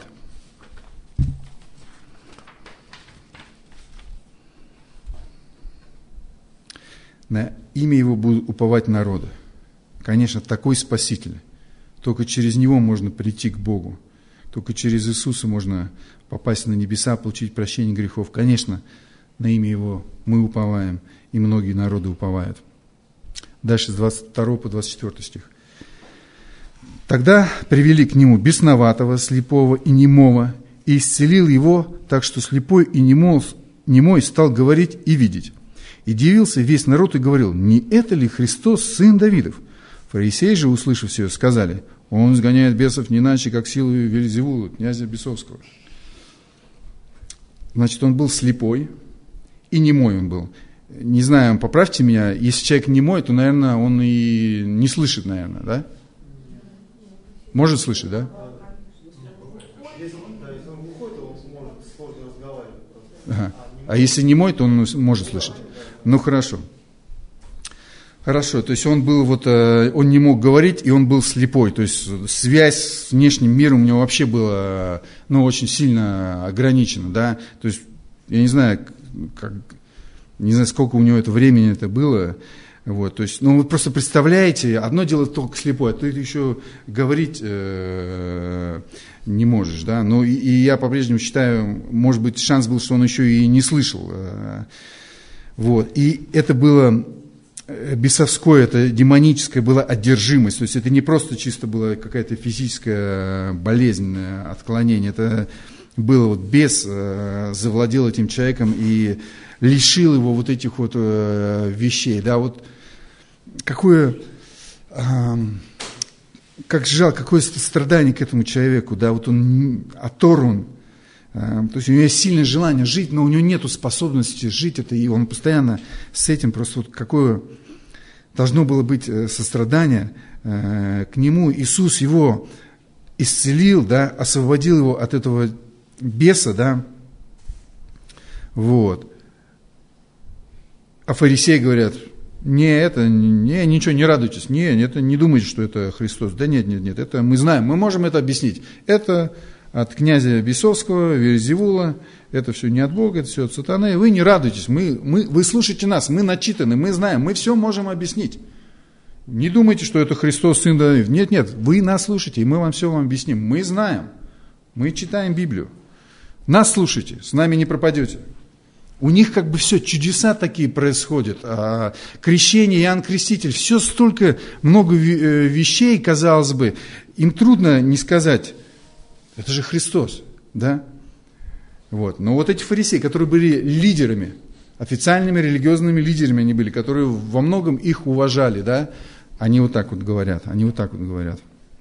На имя Его будут уповать народы. Конечно, такой Спаситель. Только через Него можно прийти к Богу. Только через Иисуса можно попасть на небеса, получить прощение грехов. Конечно, на имя Его мы уповаем, и многие народы уповают. Дальше с двадцать второго по двадцать четвёртый стих. «Тогда привели к Нему бесноватого, слепого и немого, и исцелил его, так что слепой и немой стал говорить и видеть. И дивился весь народ и говорил: не это ли Христос, сын Давидов? Фарисеи же, услышав все, сказали: он изгоняет бесов не иначе, как силою Вельзевула, князя бесовского». Значит, он был слепой, и немой он был. Не знаю, поправьте меня, если человек немой, то, наверное, он и не слышит, наверное, да? Может слышать, да? Ага. А если немой, то он может слышать. Ну, хорошо. Хорошо, то есть он был вот, он не мог говорить, и он был слепой. То есть связь с внешним миром у него вообще была, ну, очень сильно ограничена, да. То есть, я не знаю, как, не знаю, сколько у него это времени это было. Вот, то есть, ну, вы просто представляете, одно дело только слепой, а ты еще говорить э, не можешь, да. Ну, и, и я по-прежнему считаю, может быть, шанс был, что он еще и не слышал. Э, вот, и это было бесовское, это демоническая была одержимость. То есть это не просто чисто была какая-то физическая болезнь, отклонение. Это было вот бес э, завладел этим человеком и лишил его вот этих вот э, вещей. Да, вот какое, э, как жалко, какое страдание к этому человеку. Да, вот он оторван. То есть у него есть сильное желание жить, но у него нет способности жить это, и он постоянно с этим, просто вот какое должно было быть сострадание к нему. Иисус его исцелил, да, освободил его от этого беса, да, вот. А фарисеи говорят: не, это, не, ничего, не радуйтесь, не, это, не думайте, что это Христос. Да нет, нет, нет, это мы знаем, мы можем это объяснить. Это от князя бесовского, Вельзевула, это все не от Бога, это все от сатаны. Вы не радуйтесь, мы, мы, вы слушайте нас, мы начитаны, мы знаем, мы все можем объяснить. Не думайте, что это Христос, сын Давидов. Нет, нет, вы нас слушайте, и мы вам все вам объясним. Мы знаем, мы читаем Библию. Нас слушайте, с нами не пропадете. У них как бы все, чудеса такие происходят. А крещение, Иоанн Креститель, все столько, много вещей, казалось бы, им трудно не сказать: это же Христос, да? Вот. Но вот эти фарисеи, которые были лидерами, официальными религиозными лидерами они были, которые во многом их уважали, да, они вот так вот говорят, они вот так вот говорят.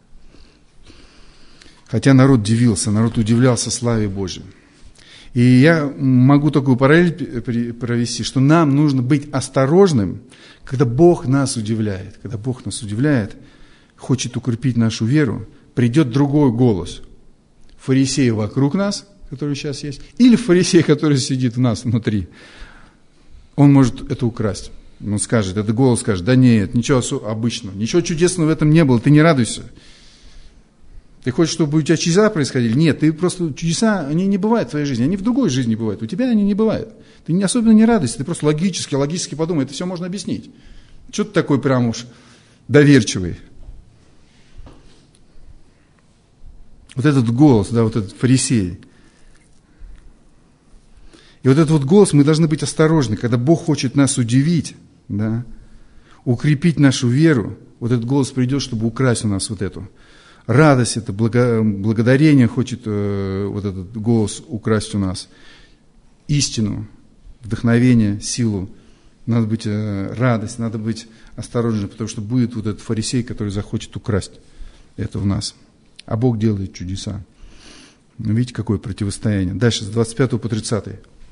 Хотя народ дивился, народ удивлялся славе Божьей. И я могу такую параллель провести, что нам нужно быть осторожным, когда Бог нас удивляет. Когда Бог нас удивляет, хочет укрепить нашу веру, придет другой голос. Фарисеи вокруг нас, который сейчас есть, или фарисей, который сидит в нас внутри. Он может это украсть. Он скажет, этот голос скажет, да нет, ничего обычного, ничего чудесного в этом не было, ты не радуйся. Ты хочешь, чтобы у тебя чудеса происходили? Нет, ты просто чудеса, они не бывают в твоей жизни, они в другой жизни бывают, у тебя они не бывают. Ты не, особенно не радуйся, ты просто логически, логически подумай, это все можно объяснить. Что ты такой прям уж доверчивый? Вот этот голос, да, вот этот фарисей. И вот этот вот голос, мы должны быть осторожны, когда Бог хочет нас удивить, да, укрепить нашу веру, вот этот голос придет, чтобы украсть у нас вот эту радость, это благо, благодарение хочет э, вот этот голос украсть у нас, истину, вдохновение, силу. Надо быть э, радость, надо быть осторожным, потому что будет вот этот фарисей, который захочет украсть это в нас. А Бог делает чудеса. Видите, какое противостояние. Дальше, с двадцать пятого по тридцатый.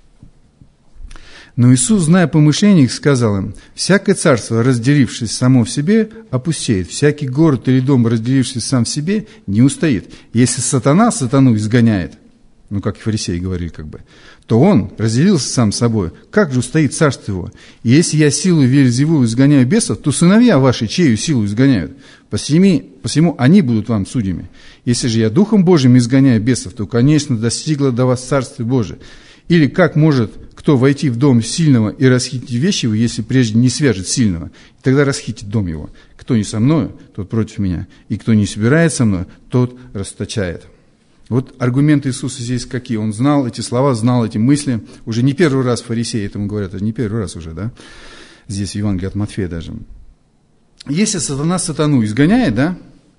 Но Иисус, зная помышления их, сказал им: «Всякое царство, разделившись само в себе, опустеет. Всякий город или дом, разделившись сам в себе, не устоит. Если сатана сатану изгоняет, ну, как и фарисеи говорили, как бы, то он разделился сам собой. Как же устоит царство его? И если я силу Вельзевулу изгоняю бесов, то сыновья ваши чею силу изгоняют? Посему, посему они будут вам судьями. Если же я Духом Божьим изгоняю бесов, то, конечно, достигло до вас Царствие Божие. Или как может кто войти в дом сильного и расхитить вещи его, если прежде не свяжет сильного? И тогда расхитит дом его. Кто не со мною, тот против меня. И кто не собирает со мной, тот расточает». Вот аргументы Иисуса здесь какие. Он знал эти слова, знал эти мысли. Уже не первый раз фарисеи этому говорят, это не первый раз уже, да? Здесь в Евангелии от Матфея даже. Если сатана сатану изгоняет, да,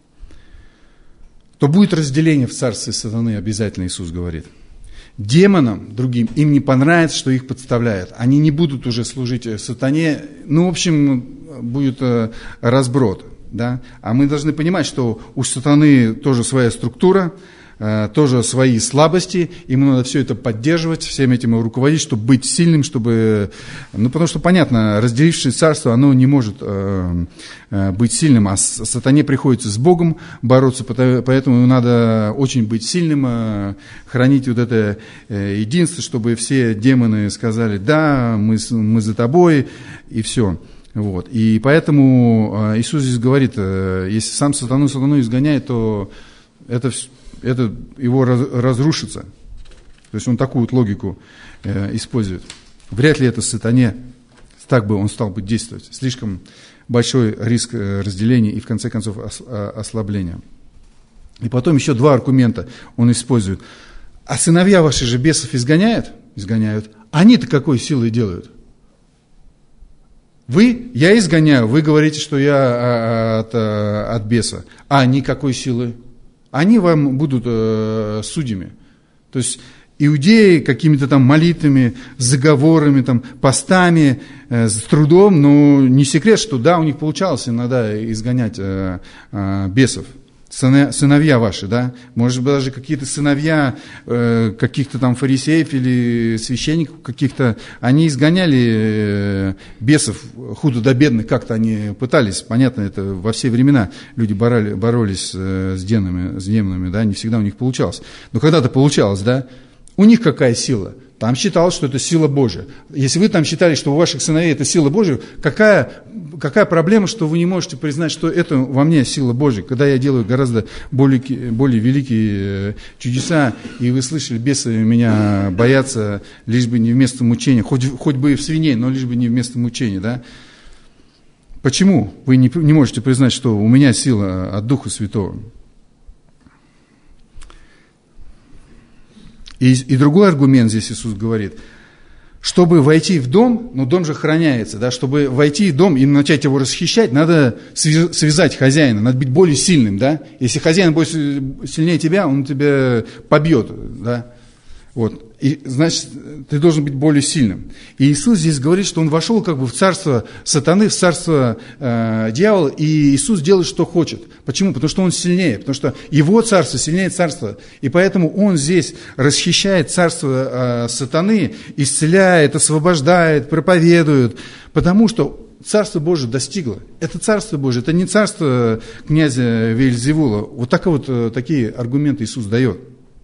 то будет разделение в царстве сатаны, обязательно Иисус говорит. Демонам другим им не понравится, что их подставляют. Они не будут уже служить сатане. Ну, в общем, будет разброд. Да? А мы должны понимать, что у сатаны тоже своя структура, тоже свои слабости. Ему надо все это поддерживать, всем этим руководить, чтобы быть сильным, чтобы... Ну, потому что, понятно, разделившее царство, оно не может э, э, быть сильным, а сатане приходится с Богом бороться, поэтому надо очень быть сильным, э, хранить вот это э, единство, чтобы все демоны сказали: да, мы, мы за тобой, и все. Вот. И поэтому э, Иисус здесь говорит, э, если сам сатану сатану изгоняет, то это все... это его раз, разрушится. То есть он такую вот логику э, использует. Вряд ли это сатане, так бы он стал бы действовать. Слишком большой риск э, разделения и, в конце концов, ос, э, ослабления. И потом еще два аргумента он использует. А сыновья ваши же бесов изгоняют? Изгоняют. Они-то какой силой делают? Вы, я изгоняю, вы говорите, что я от, от беса. А они какой силой? Они вам будут э, судьями. То есть иудеи какими-то там молитвами, заговорами, там, постами, э, с трудом, но не секрет, что да, у них получалось иногда изгонять э, э, бесов. Сына, сыновья ваши, да, может быть, даже какие-то сыновья э, каких-то там фарисеев или священников каких-то, они изгоняли э, бесов худо-бедных, как-то они пытались, понятно, это во все времена люди борали, боролись э, с демонами, с демонами, да, не всегда у них получалось, но когда-то получалось, да, у них какая сила? Там считалось, что это сила Божия. Если вы там считали, что у ваших сыновей это сила Божия, какая, какая проблема, что вы не можете признать, что это во мне сила Божия, когда я делаю гораздо более, более великие чудеса, и вы слышали, бесы меня боятся, лишь бы не вместо мучения, хоть, хоть бы и в свиней, но лишь бы не вместо мучения, да? Почему вы не, не можете признать, что у меня сила от Духа Святого? И, и другой аргумент здесь Иисус говорит, чтобы войти в дом, ну дом же охраняется, да, чтобы войти в дом и начать его расхищать, надо связать хозяина, надо быть более сильным, да. Если хозяин будет сильнее тебя, он тебя побьет, да. Вот. И, значит, ты должен быть более сильным. И Иисус здесь говорит, что Он вошел как бы в царство сатаны, в царство э, дьявола, и Иисус делает, что хочет. Почему? Потому что Он сильнее, потому что Его царство сильнее царства. И поэтому Он здесь расхищает царство э, сатаны, исцеляет, освобождает, проповедует, потому что Царство Божие достигло. Это Царство Божие, это не царство князя Веельзевула. Вот так вот такие аргументы Иисус дает.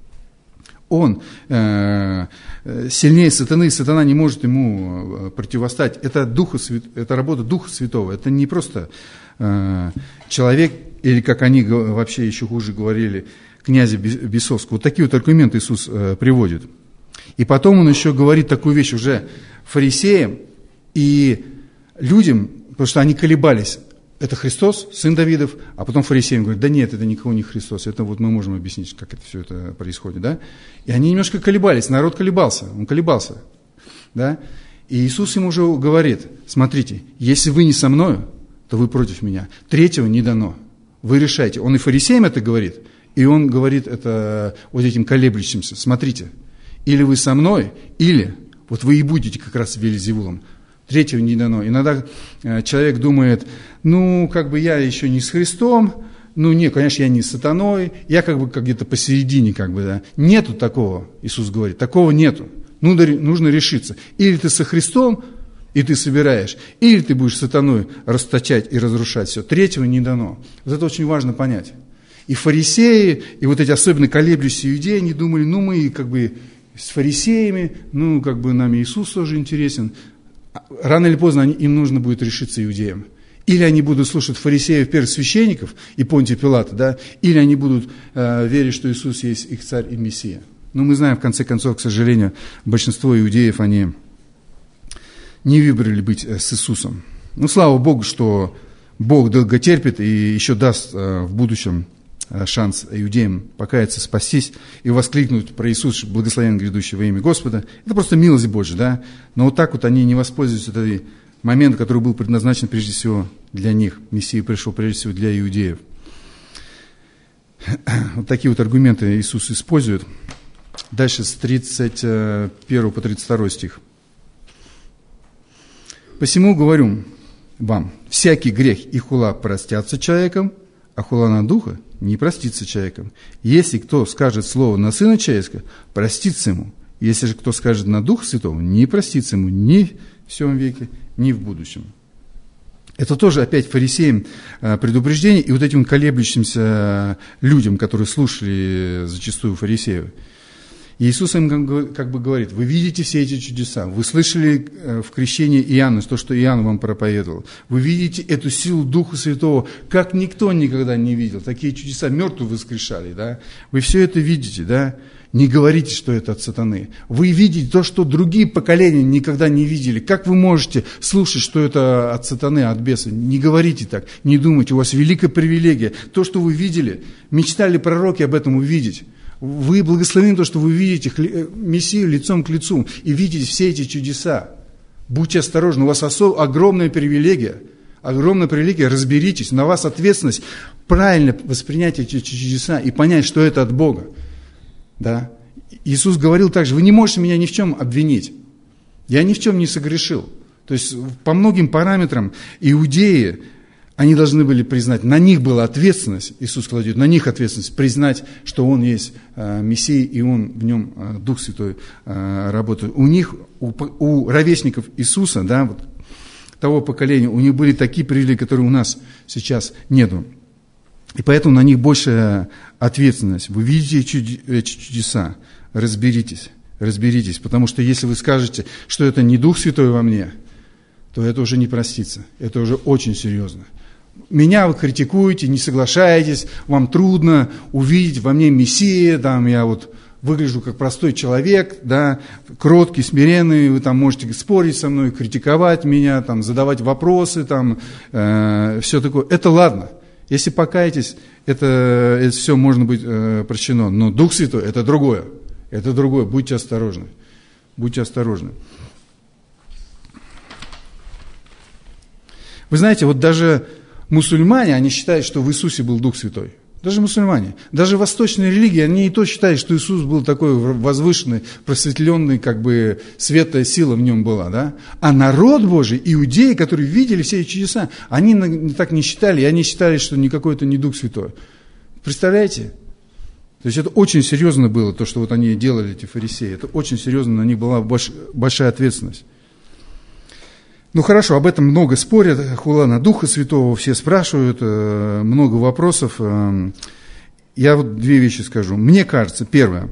Он э, сильнее сатаны, сатана не может ему противостать. Это, Духа, это работа Духа Святого. Это не просто э, человек, или как они вообще еще хуже говорили, князя бесовского. Вот такие вот аргументы Иисус э, приводит. И потом он еще говорит такую вещь уже фарисеям и людям, потому что они колебались. Это Христос, сын Давидов, а потом фарисеям говорят, да нет, это никого не Христос, это вот мы можем объяснить, как это все это происходит, да? И они немножко колебались, народ колебался, он колебался, да? И Иисус им уже говорит, смотрите, если вы не со мною, то вы против меня, третьего не дано, вы решайте. Он и фарисеям это говорит, и он говорит это вот этим колеблющимся, смотрите, или вы со мной, или вот вы и будете как раз Веельзевулом. Третьего не дано. Иногда человек думает, ну, как бы я еще не с Христом, ну, не, конечно, я не с сатаной, я как бы как где-то посередине, как бы, да. Нету такого, Иисус говорит, такого нету. Нужно решиться. Или ты со Христом, и ты собираешь, или ты будешь сатаной расточать и разрушать все. Третьего не дано. Вот это очень важно понять. И фарисеи, и вот эти особенно колеблющиеся иудеи, они думали, ну, мы как бы с фарисеями, ну, как бы нам Иисус тоже интересен. Рано или поздно им нужно будет решиться иудеям. Или они будут слушать фарисеев, первосвященников и Понтия Пилата, да, или они будут э, верить, что Иисус есть их царь и Мессия. Но мы знаем, в конце концов, к сожалению, большинство иудеев, они не выбрали быть с Иисусом. Ну, слава Богу, что Бог долготерпит и еще даст э, в будущем шанс иудеям покаяться, спастись и воскликнуть про Иисус, благословен грядущий во имя Господа. Это просто милость Божья, да? Но вот так вот они не воспользуются этой моментом, который был предназначен прежде всего для них. Мессия пришел прежде всего для иудеев. Вот такие вот аргументы Иисус использует. Дальше с тридцать первого по тридцать второй стих. «Посему говорю вам, всякий грех и хула простятся человеком, а хула на духа не простится человеком. Если кто скажет слово на Сына Человеческого, простится ему. Если же кто скажет на Духа Святого, не простится ему ни в сем веке, ни в будущем». Это тоже опять фарисеям предупреждение, и вот этим колеблющимся людям, которые слушали зачастую фарисеев. И Иисус им как бы говорит, вы видите все эти чудеса, вы слышали в крещении Иоанна, то, что Иоанн вам проповедовал, вы видите эту силу Духа Святого, как никто никогда не видел, такие чудеса, мертвые воскрешали, да, вы все это видите, да, не говорите, что это от сатаны, вы видите то, что другие поколения никогда не видели, как вы можете слушать, что это от сатаны, от беса, не говорите так, не думайте, у вас великая привилегия, то, что вы видели, мечтали пророки об этом увидеть. Вы благословены то, что вы видите Мессию лицом к лицу и видите все эти чудеса. Будьте осторожны, у вас осо- огромная привилегия, огромная привилегия, разберитесь, на вас ответственность правильно воспринять эти чудеса и понять, что это от Бога. Да? Иисус говорил также, вы не можете меня ни в чем обвинить, я ни в чем не согрешил. То есть по многим параметрам иудеи, они должны были признать, на них была ответственность, Иисус кладет на них ответственность, признать, что Он есть э, Мессия, и Он в Нем, э, Дух Святой, э, работает. У них, у, у ровесников Иисуса, да, вот, того поколения, у них были такие привилегии, которые у нас сейчас нету. И поэтому на них большая ответственность. Вы видите эти чудеса, разберитесь, разберитесь, потому что если вы скажете, что это не Дух Святой во мне, то это уже не простится, это уже очень серьезно. Меня вы критикуете, не соглашаетесь, вам трудно увидеть во мне Мессию, там я вот выгляжу как простой человек, да, кроткий, смиренный, вы там можете спорить со мной, критиковать меня, там, задавать вопросы, там, э, все такое. Это ладно, если покаетесь, это, это все можно быть э, прощено, но Дух Святой это другое, это другое, будьте осторожны, будьте осторожны. Вы знаете, вот даже мусульмане, они считают, что в Иисусе был Дух Святой. Даже мусульмане, даже восточные религии, они и то считают, что Иисус был такой возвышенный, просветленный, как бы светлая сила в нем была, да? А народ Божий, иудеи, которые видели все эти чудеса, они так не считали, и они считали, что никакой это не Дух Святой. Представляете? То есть это очень серьезно было, то, что вот они делали, эти фарисеи. Это очень серьезно, на них была больш, большая ответственность. Ну хорошо, об этом много спорят, хула на Духа Святого, все спрашивают, много вопросов. Я вот две вещи скажу. Мне кажется, первое,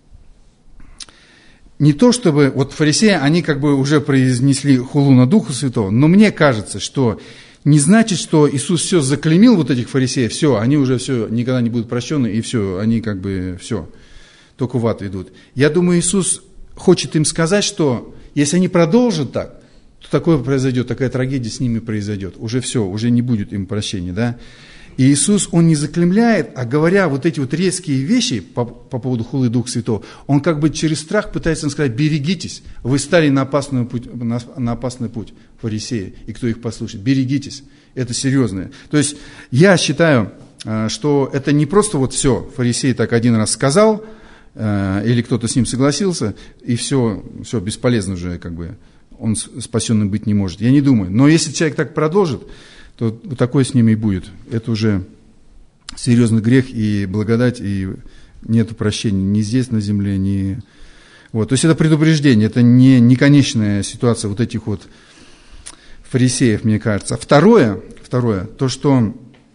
не то чтобы, вот фарисеи, они как бы уже произнесли хулу на Духа Святого, но мне кажется, что не значит, что Иисус все заклеймил вот этих фарисеев, все, они уже все, никогда не будут прощены, и все, они как бы все, только в ад ведут. Я думаю, Иисус хочет им сказать, что если они продолжат так, то такое произойдет, такая трагедия с ними произойдет. Уже все, уже не будет им прощения, да. И Иисус, Он не заклеймляет, а говоря вот эти вот резкие вещи по, по поводу хулы Духа Святого, Он как бы через страх пытается им сказать: берегитесь, вы стали на опасный путь, на, на опасный путь, фарисеи, и кто их послушает, берегитесь, это серьезное. То есть я считаю, что это не просто вот все, фарисей так один раз сказал, или кто-то с ним согласился, и все, все бесполезно уже как бы. Он спасенным быть не может. Я не думаю. Но если человек так продолжит, то такое с ними и будет. Это уже серьезный грех и благодать, и нет прощения ни здесь, на земле, ни... Вот. То есть это предупреждение, это не, не конечная ситуация вот этих вот фарисеев, мне кажется. Второе, второе, то, что...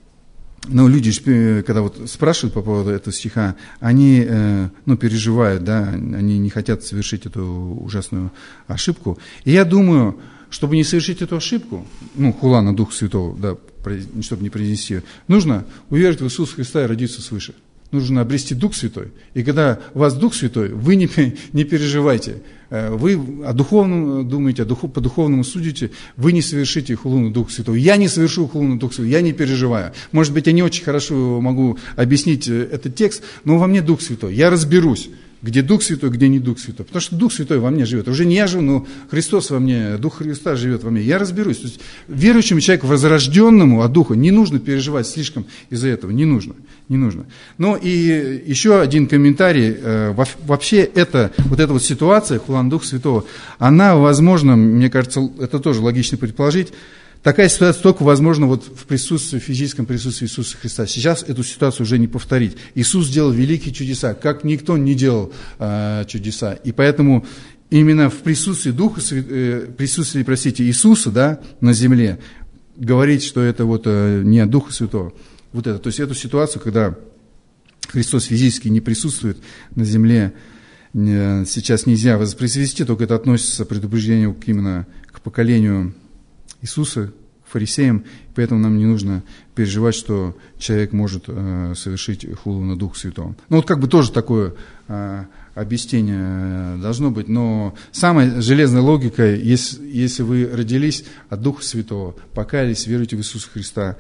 Ну, люди, когда вот спрашивают по поводу этого стиха, они, ну, переживают, да, они не хотят совершить эту ужасную ошибку. И я думаю, чтобы не совершить эту ошибку, ну, хула на Духа Святого, да, чтобы не произнести ее, нужно уверовать в Иисуса Христа и родиться свыше. Нужно обрести Дух Святой. И когда у вас Дух Святой, вы не, не переживайте. Вы о духовном думаете, о духу, по духовному судите, вы не совершите хулу на Духа Святого. Я не совершу хулу на Духа Святого, я не переживаю. Может быть, я не очень хорошо могу объяснить этот текст, но во мне Дух Святой. Я разберусь, где Дух Святой, где не Дух Святой. Потому что Дух Святой во мне живет. Уже не я живу, но Христос во мне, Дух Христа живет во мне. Я разберусь. То есть верующему человеку, возрожденному от Духа, не нужно переживать слишком из-за этого. Не нужно. Не нужно. Ну и еще один комментарий. Вообще это, вот эта вот ситуация, хула на Духа Святого, она, возможно, мне кажется, это тоже логично предположить, такая ситуация только возможна вот в присутствии, в физическом присутствии Иисуса Христа. Сейчас эту ситуацию уже не повторить. Иисус сделал великие чудеса, как никто не делал э, чудеса. И поэтому именно в присутствии Духа, э, присутствии, простите, Иисуса, да, на земле, говорить, что это вот э, не от Духа Святого. Вот это. То есть эту ситуацию, когда Христос физически не присутствует на земле, э, сейчас нельзя воспроизвести, только это относится к предупреждению именно к поколению Иисуса, к фарисеям, поэтому нам не нужно переживать, что человек может э, совершить хулу на Духа Святого. Ну вот как бы тоже такое э, объяснение должно быть, но самая железная логика, если, если вы родились от Духа Святого, покаялись, веруете в Иисуса Христа,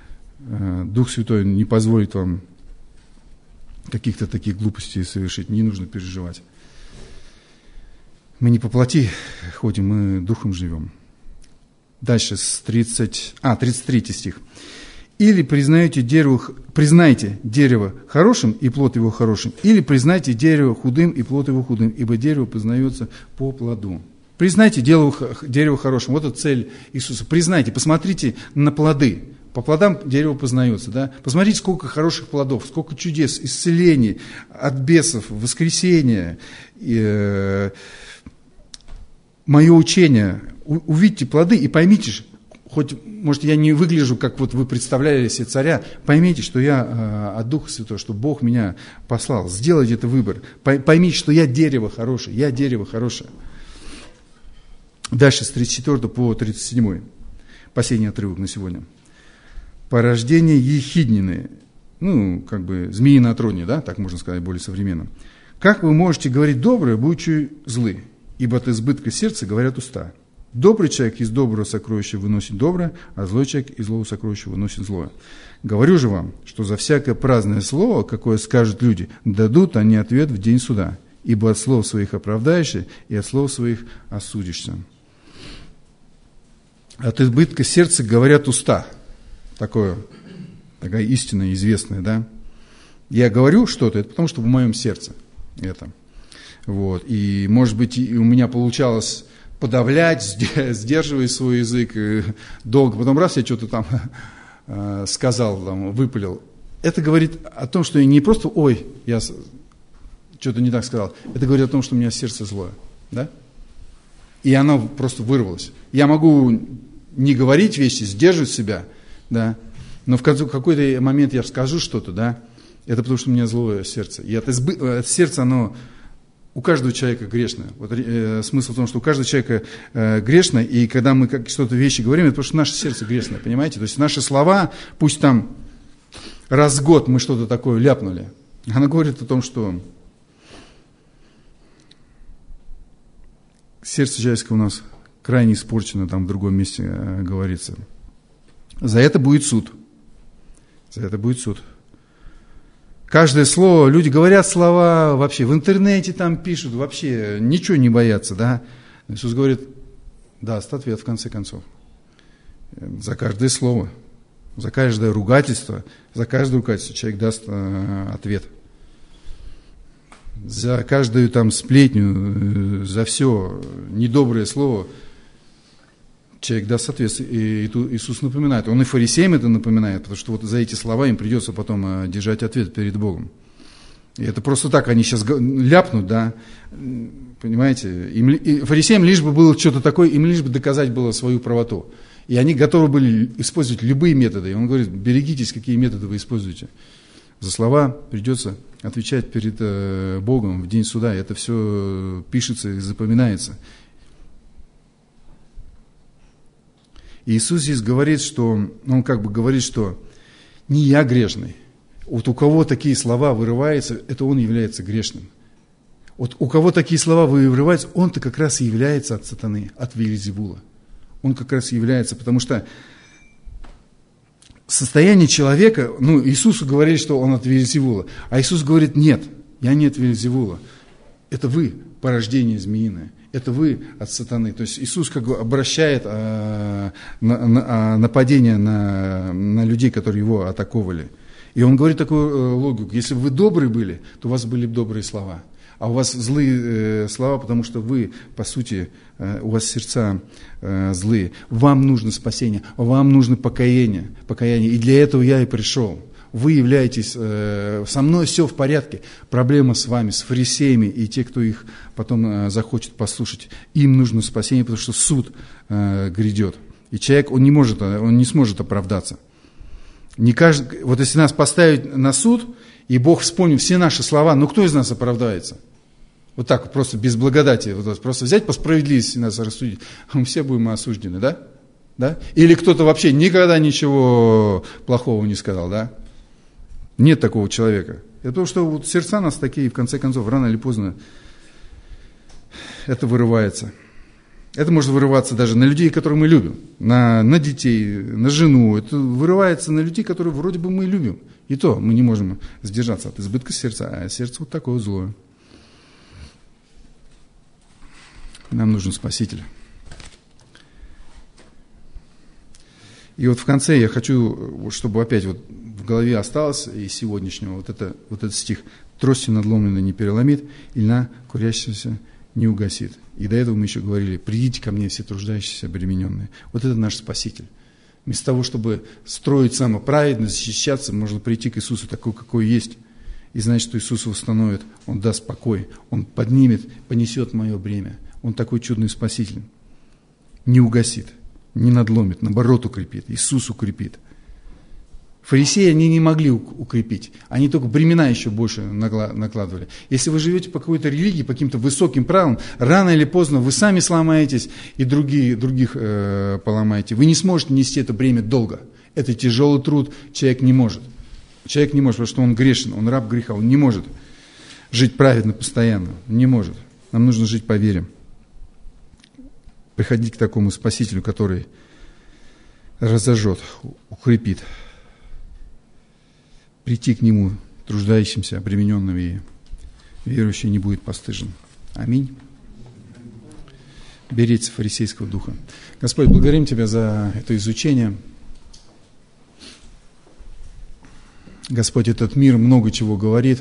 э, Дух Святой не позволит вам каких-то таких глупостей совершить, не нужно переживать. Мы не по плоти ходим, мы Духом живем. Дальше, с тридцать, а, тридцать третий стих. «Или признаете дерево, признайте дерево хорошим, и плод его хорошим, или признайте дерево худым, и плод его худым, ибо дерево познается по плоду». Признайте дерево, дерево хорошим. Вот это цель Иисуса. Признайте, посмотрите на плоды. По плодам дерево познается. Да? Посмотрите, сколько хороших плодов, сколько чудес, исцелений от бесов, воскресения, э, мое учение. Увидьте плоды и поймите, хоть, может, я не выгляжу, как вот вы представляли себе царя, поймите, что я э, от Духа Святого, что Бог меня послал. Сделайте этот выбор. Поймите, что я дерево хорошее, я дерево хорошее. Дальше, с тридцать четвёртого по тридцать седьмой. Последний отрывок на сегодня. «Порождение ехиднины». Ну, как бы, змеи на троне, да, так можно сказать, более современно. «Как вы можете говорить доброе, будучи злы? Ибо от избытка сердца говорят уста. Добрый человек из доброго сокровища выносит доброе, а злой человек из злого сокровища выносит злое. Говорю же вам, что за всякое праздное слово, какое скажут люди, дадут они ответ в день суда. Ибо от слов своих оправдаешься, и от слов своих осудишься». От избытка сердца говорят уста. Такое, такая истина известная, да? Я говорю что-то, это потому что в моем сердце это. Вот. И, может быть, и у меня получалось подавлять, сдерживая свой язык долго. Потом раз я что-то там э, сказал, там, выпалил. Это говорит о том, что я не просто, ой, я что-то не так сказал. Это говорит о том, что у меня сердце злое. Да? И оно просто вырвалось. Я могу не говорить вещи, сдерживать себя, да, но в какой-то момент я скажу что-то, да, это потому что у меня злое сердце. И это, это сердце, оно у каждого человека грешное. Вот, э, смысл в том, что у каждого человека э, грешное, и когда мы как, что-то вещи говорим, это потому что наше сердце грешное, понимаете? То есть наши слова, пусть там раз в год мы что-то такое ляпнули, оно говорит о том, что сердце человеческое у нас крайне испорчено, там в другом месте э, говорится. За это будет суд. За это будет суд. Каждое слово, люди говорят слова вообще, в интернете там пишут, вообще ничего не боятся, да. Иисус говорит, даст ответ в конце концов. За каждое слово, за каждое ругательство, за каждое ругательство человек даст э, ответ. За каждую там сплетню, за все недоброе слово человек даст ответ. И Иисус напоминает. Он и фарисеям это напоминает, потому что вот за эти слова им придется потом держать ответ перед Богом. И это просто так, они сейчас ляпнут, да, понимаете. Им, фарисеям лишь бы было что-то такое, им лишь бы доказать было свою правоту. И они готовы были использовать любые методы. И он говорит, берегитесь, какие методы вы используете. За слова придется отвечать перед э, Богом в день суда. И это все пишется и запоминается. И Иисус здесь говорит, что, Он как бы говорит, что не я грешный. Вот у кого такие слова вырываются, это он является грешным. Вот у кого такие слова вырываются, он-то как раз и является от сатаны, от Вельзевула. Он как раз и является, потому что состояние человека, ну, Иисусу говорили, что он от Вельзевула, а Иисус говорит, нет, я не от Вельзевула. Это вы, порождение змеиное. Это вы от сатаны. То есть Иисус как бы обращает а, на, на, нападение на, на людей, которые его атаковали. И он говорит такую логику. Если бы вы добрые были, то у вас были бы добрые слова. А у вас злые э, слова, потому что вы, по сути, э, у вас сердца э, злые. Вам нужно спасение, вам нужно покаяние, покаяние. И для этого я и пришел. Вы являетесь, э, со мной все в порядке, проблема с вами, с фарисеями и те, кто их потом э, захочет послушать, им нужно спасение, потому что суд э, грядет. И человек, он не может, он не сможет оправдаться. Не каждый, вот если нас поставить на суд, и Бог вспомнит все наши слова, ну кто из нас оправдается? Вот так, просто без благодати, вот, просто взять по справедливости нас рассудить, мы все будем осуждены, да? Да? Или кто-то вообще никогда ничего плохого не сказал, да? Нет такого человека. Это потому что вот сердца нас такие, в конце концов, рано или поздно это вырывается. Это может вырываться даже на людей, которых мы любим, на, на детей, на жену. Это вырывается на людей, которые вроде бы мы любим. И то мы не можем сдержаться от избытка сердца, а сердце вот такое злое. Нам нужен Спаситель. И вот в конце я хочу, чтобы опять вот в голове осталось из сегодняшнего вот, это, вот этот стих. «Трости надломленной не переломит, и льна курящегося не угасит». И до этого мы еще говорили, «Придите ко мне, все труждающиеся, обремененные». Вот это наш Спаситель. Вместо того, чтобы строить самоправедно, защищаться, можно прийти к Иисусу такой, какой есть, и знать, что Иисус восстановит, Он даст покой, Он поднимет, понесет мое бремя. Он такой чудный Спаситель. Не угасит, не надломит, наоборот укрепит. Иисус укрепит. Фарисеи они не могли укрепить, они только бремена еще больше накладывали. Если вы живете по какой-то религии, по каким-то высоким правилам, рано или поздно вы сами сломаетесь и другие, других э, поломаете. Вы не сможете нести это бремя долго. Это тяжелый труд, человек не может. Человек не может, потому что он грешен, он раб греха, он не может жить праведно постоянно, не может. Нам нужно жить по вере. Приходить к такому Спасителю, который разожжет, укрепит. Прийти к Нему, труждающимся, обремененным, и верующий не будет постыжен. Аминь. Берите фарисейского духа. Господь, благодарим Тебя за это изучение. Господь, этот мир много чего говорит,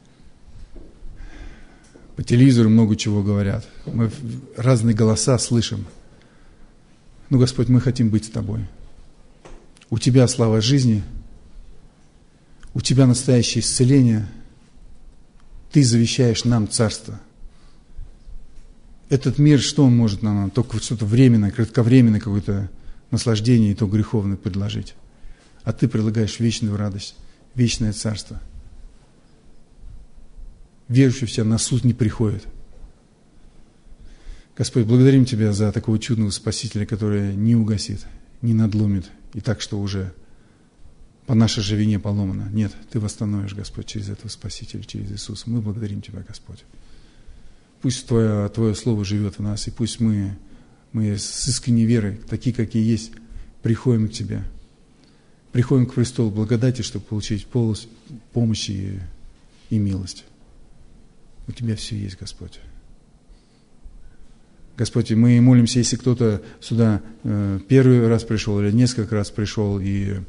по телевизору много чего говорят, мы разные голоса слышим. Но, Господь, мы хотим быть с Тобой. У Тебя слава жизни, у Тебя настоящее исцеление, Ты завещаешь нам царство. Этот мир, что он может нам? Только что-то временное, кратковременное какое-то наслаждение, и то греховное предложить. А Ты предлагаешь вечную радость, вечное царство. Верующий в Тебя на суд не приходит. Господь, благодарим Тебя за такого чудного Спасителя, который не угасит, не надломит, и так, что уже по нашей же вине поломано. Нет, Ты восстановишь, Господь, через этого Спасителя, через Иисуса. Мы благодарим Тебя, Господь. Пусть Твое, Твое Слово живет в нас, и пусть мы, мы с искренней верой, такие, какие есть, приходим к Тебе. Приходим к престолу благодати, чтобы получить помощь и, и милость. У Тебя все есть, Господь. Господь, мы молимся, если кто-то сюда э, первый раз пришел или несколько раз пришел, и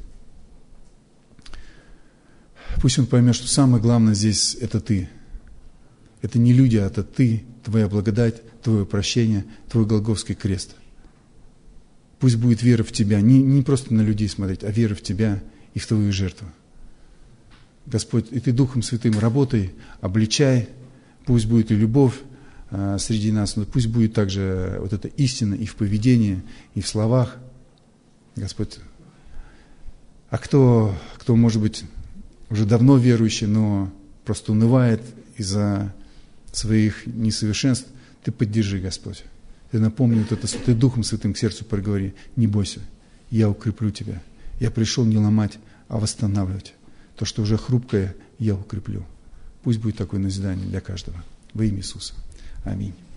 пусть он поймет, что самое главное здесь – это Ты. Это не люди, а это Ты, Твоя благодать, Твое прощение, Твой Голгофский крест. Пусть будет вера в Тебя, не, не просто на людей смотреть, а вера в Тебя и в Твою жертву. Господь, и Ты Духом Святым работай, обличай, пусть будет и любовь а, среди нас, но пусть будет также вот эта истина и в поведении, и в словах. Господь, а кто, кто может быть уже давно верующий, но просто унывает из-за своих несовершенств, Ты поддержи, Господь. Ты напомни вот это, Ты Духом Святым к сердцу проговори, не бойся, я укреплю тебя. Я пришел не ломать, а восстанавливать. То, что уже хрупкое, я укреплю. Пусть будет такое назидание для каждого. Во имя Иисуса. Аминь.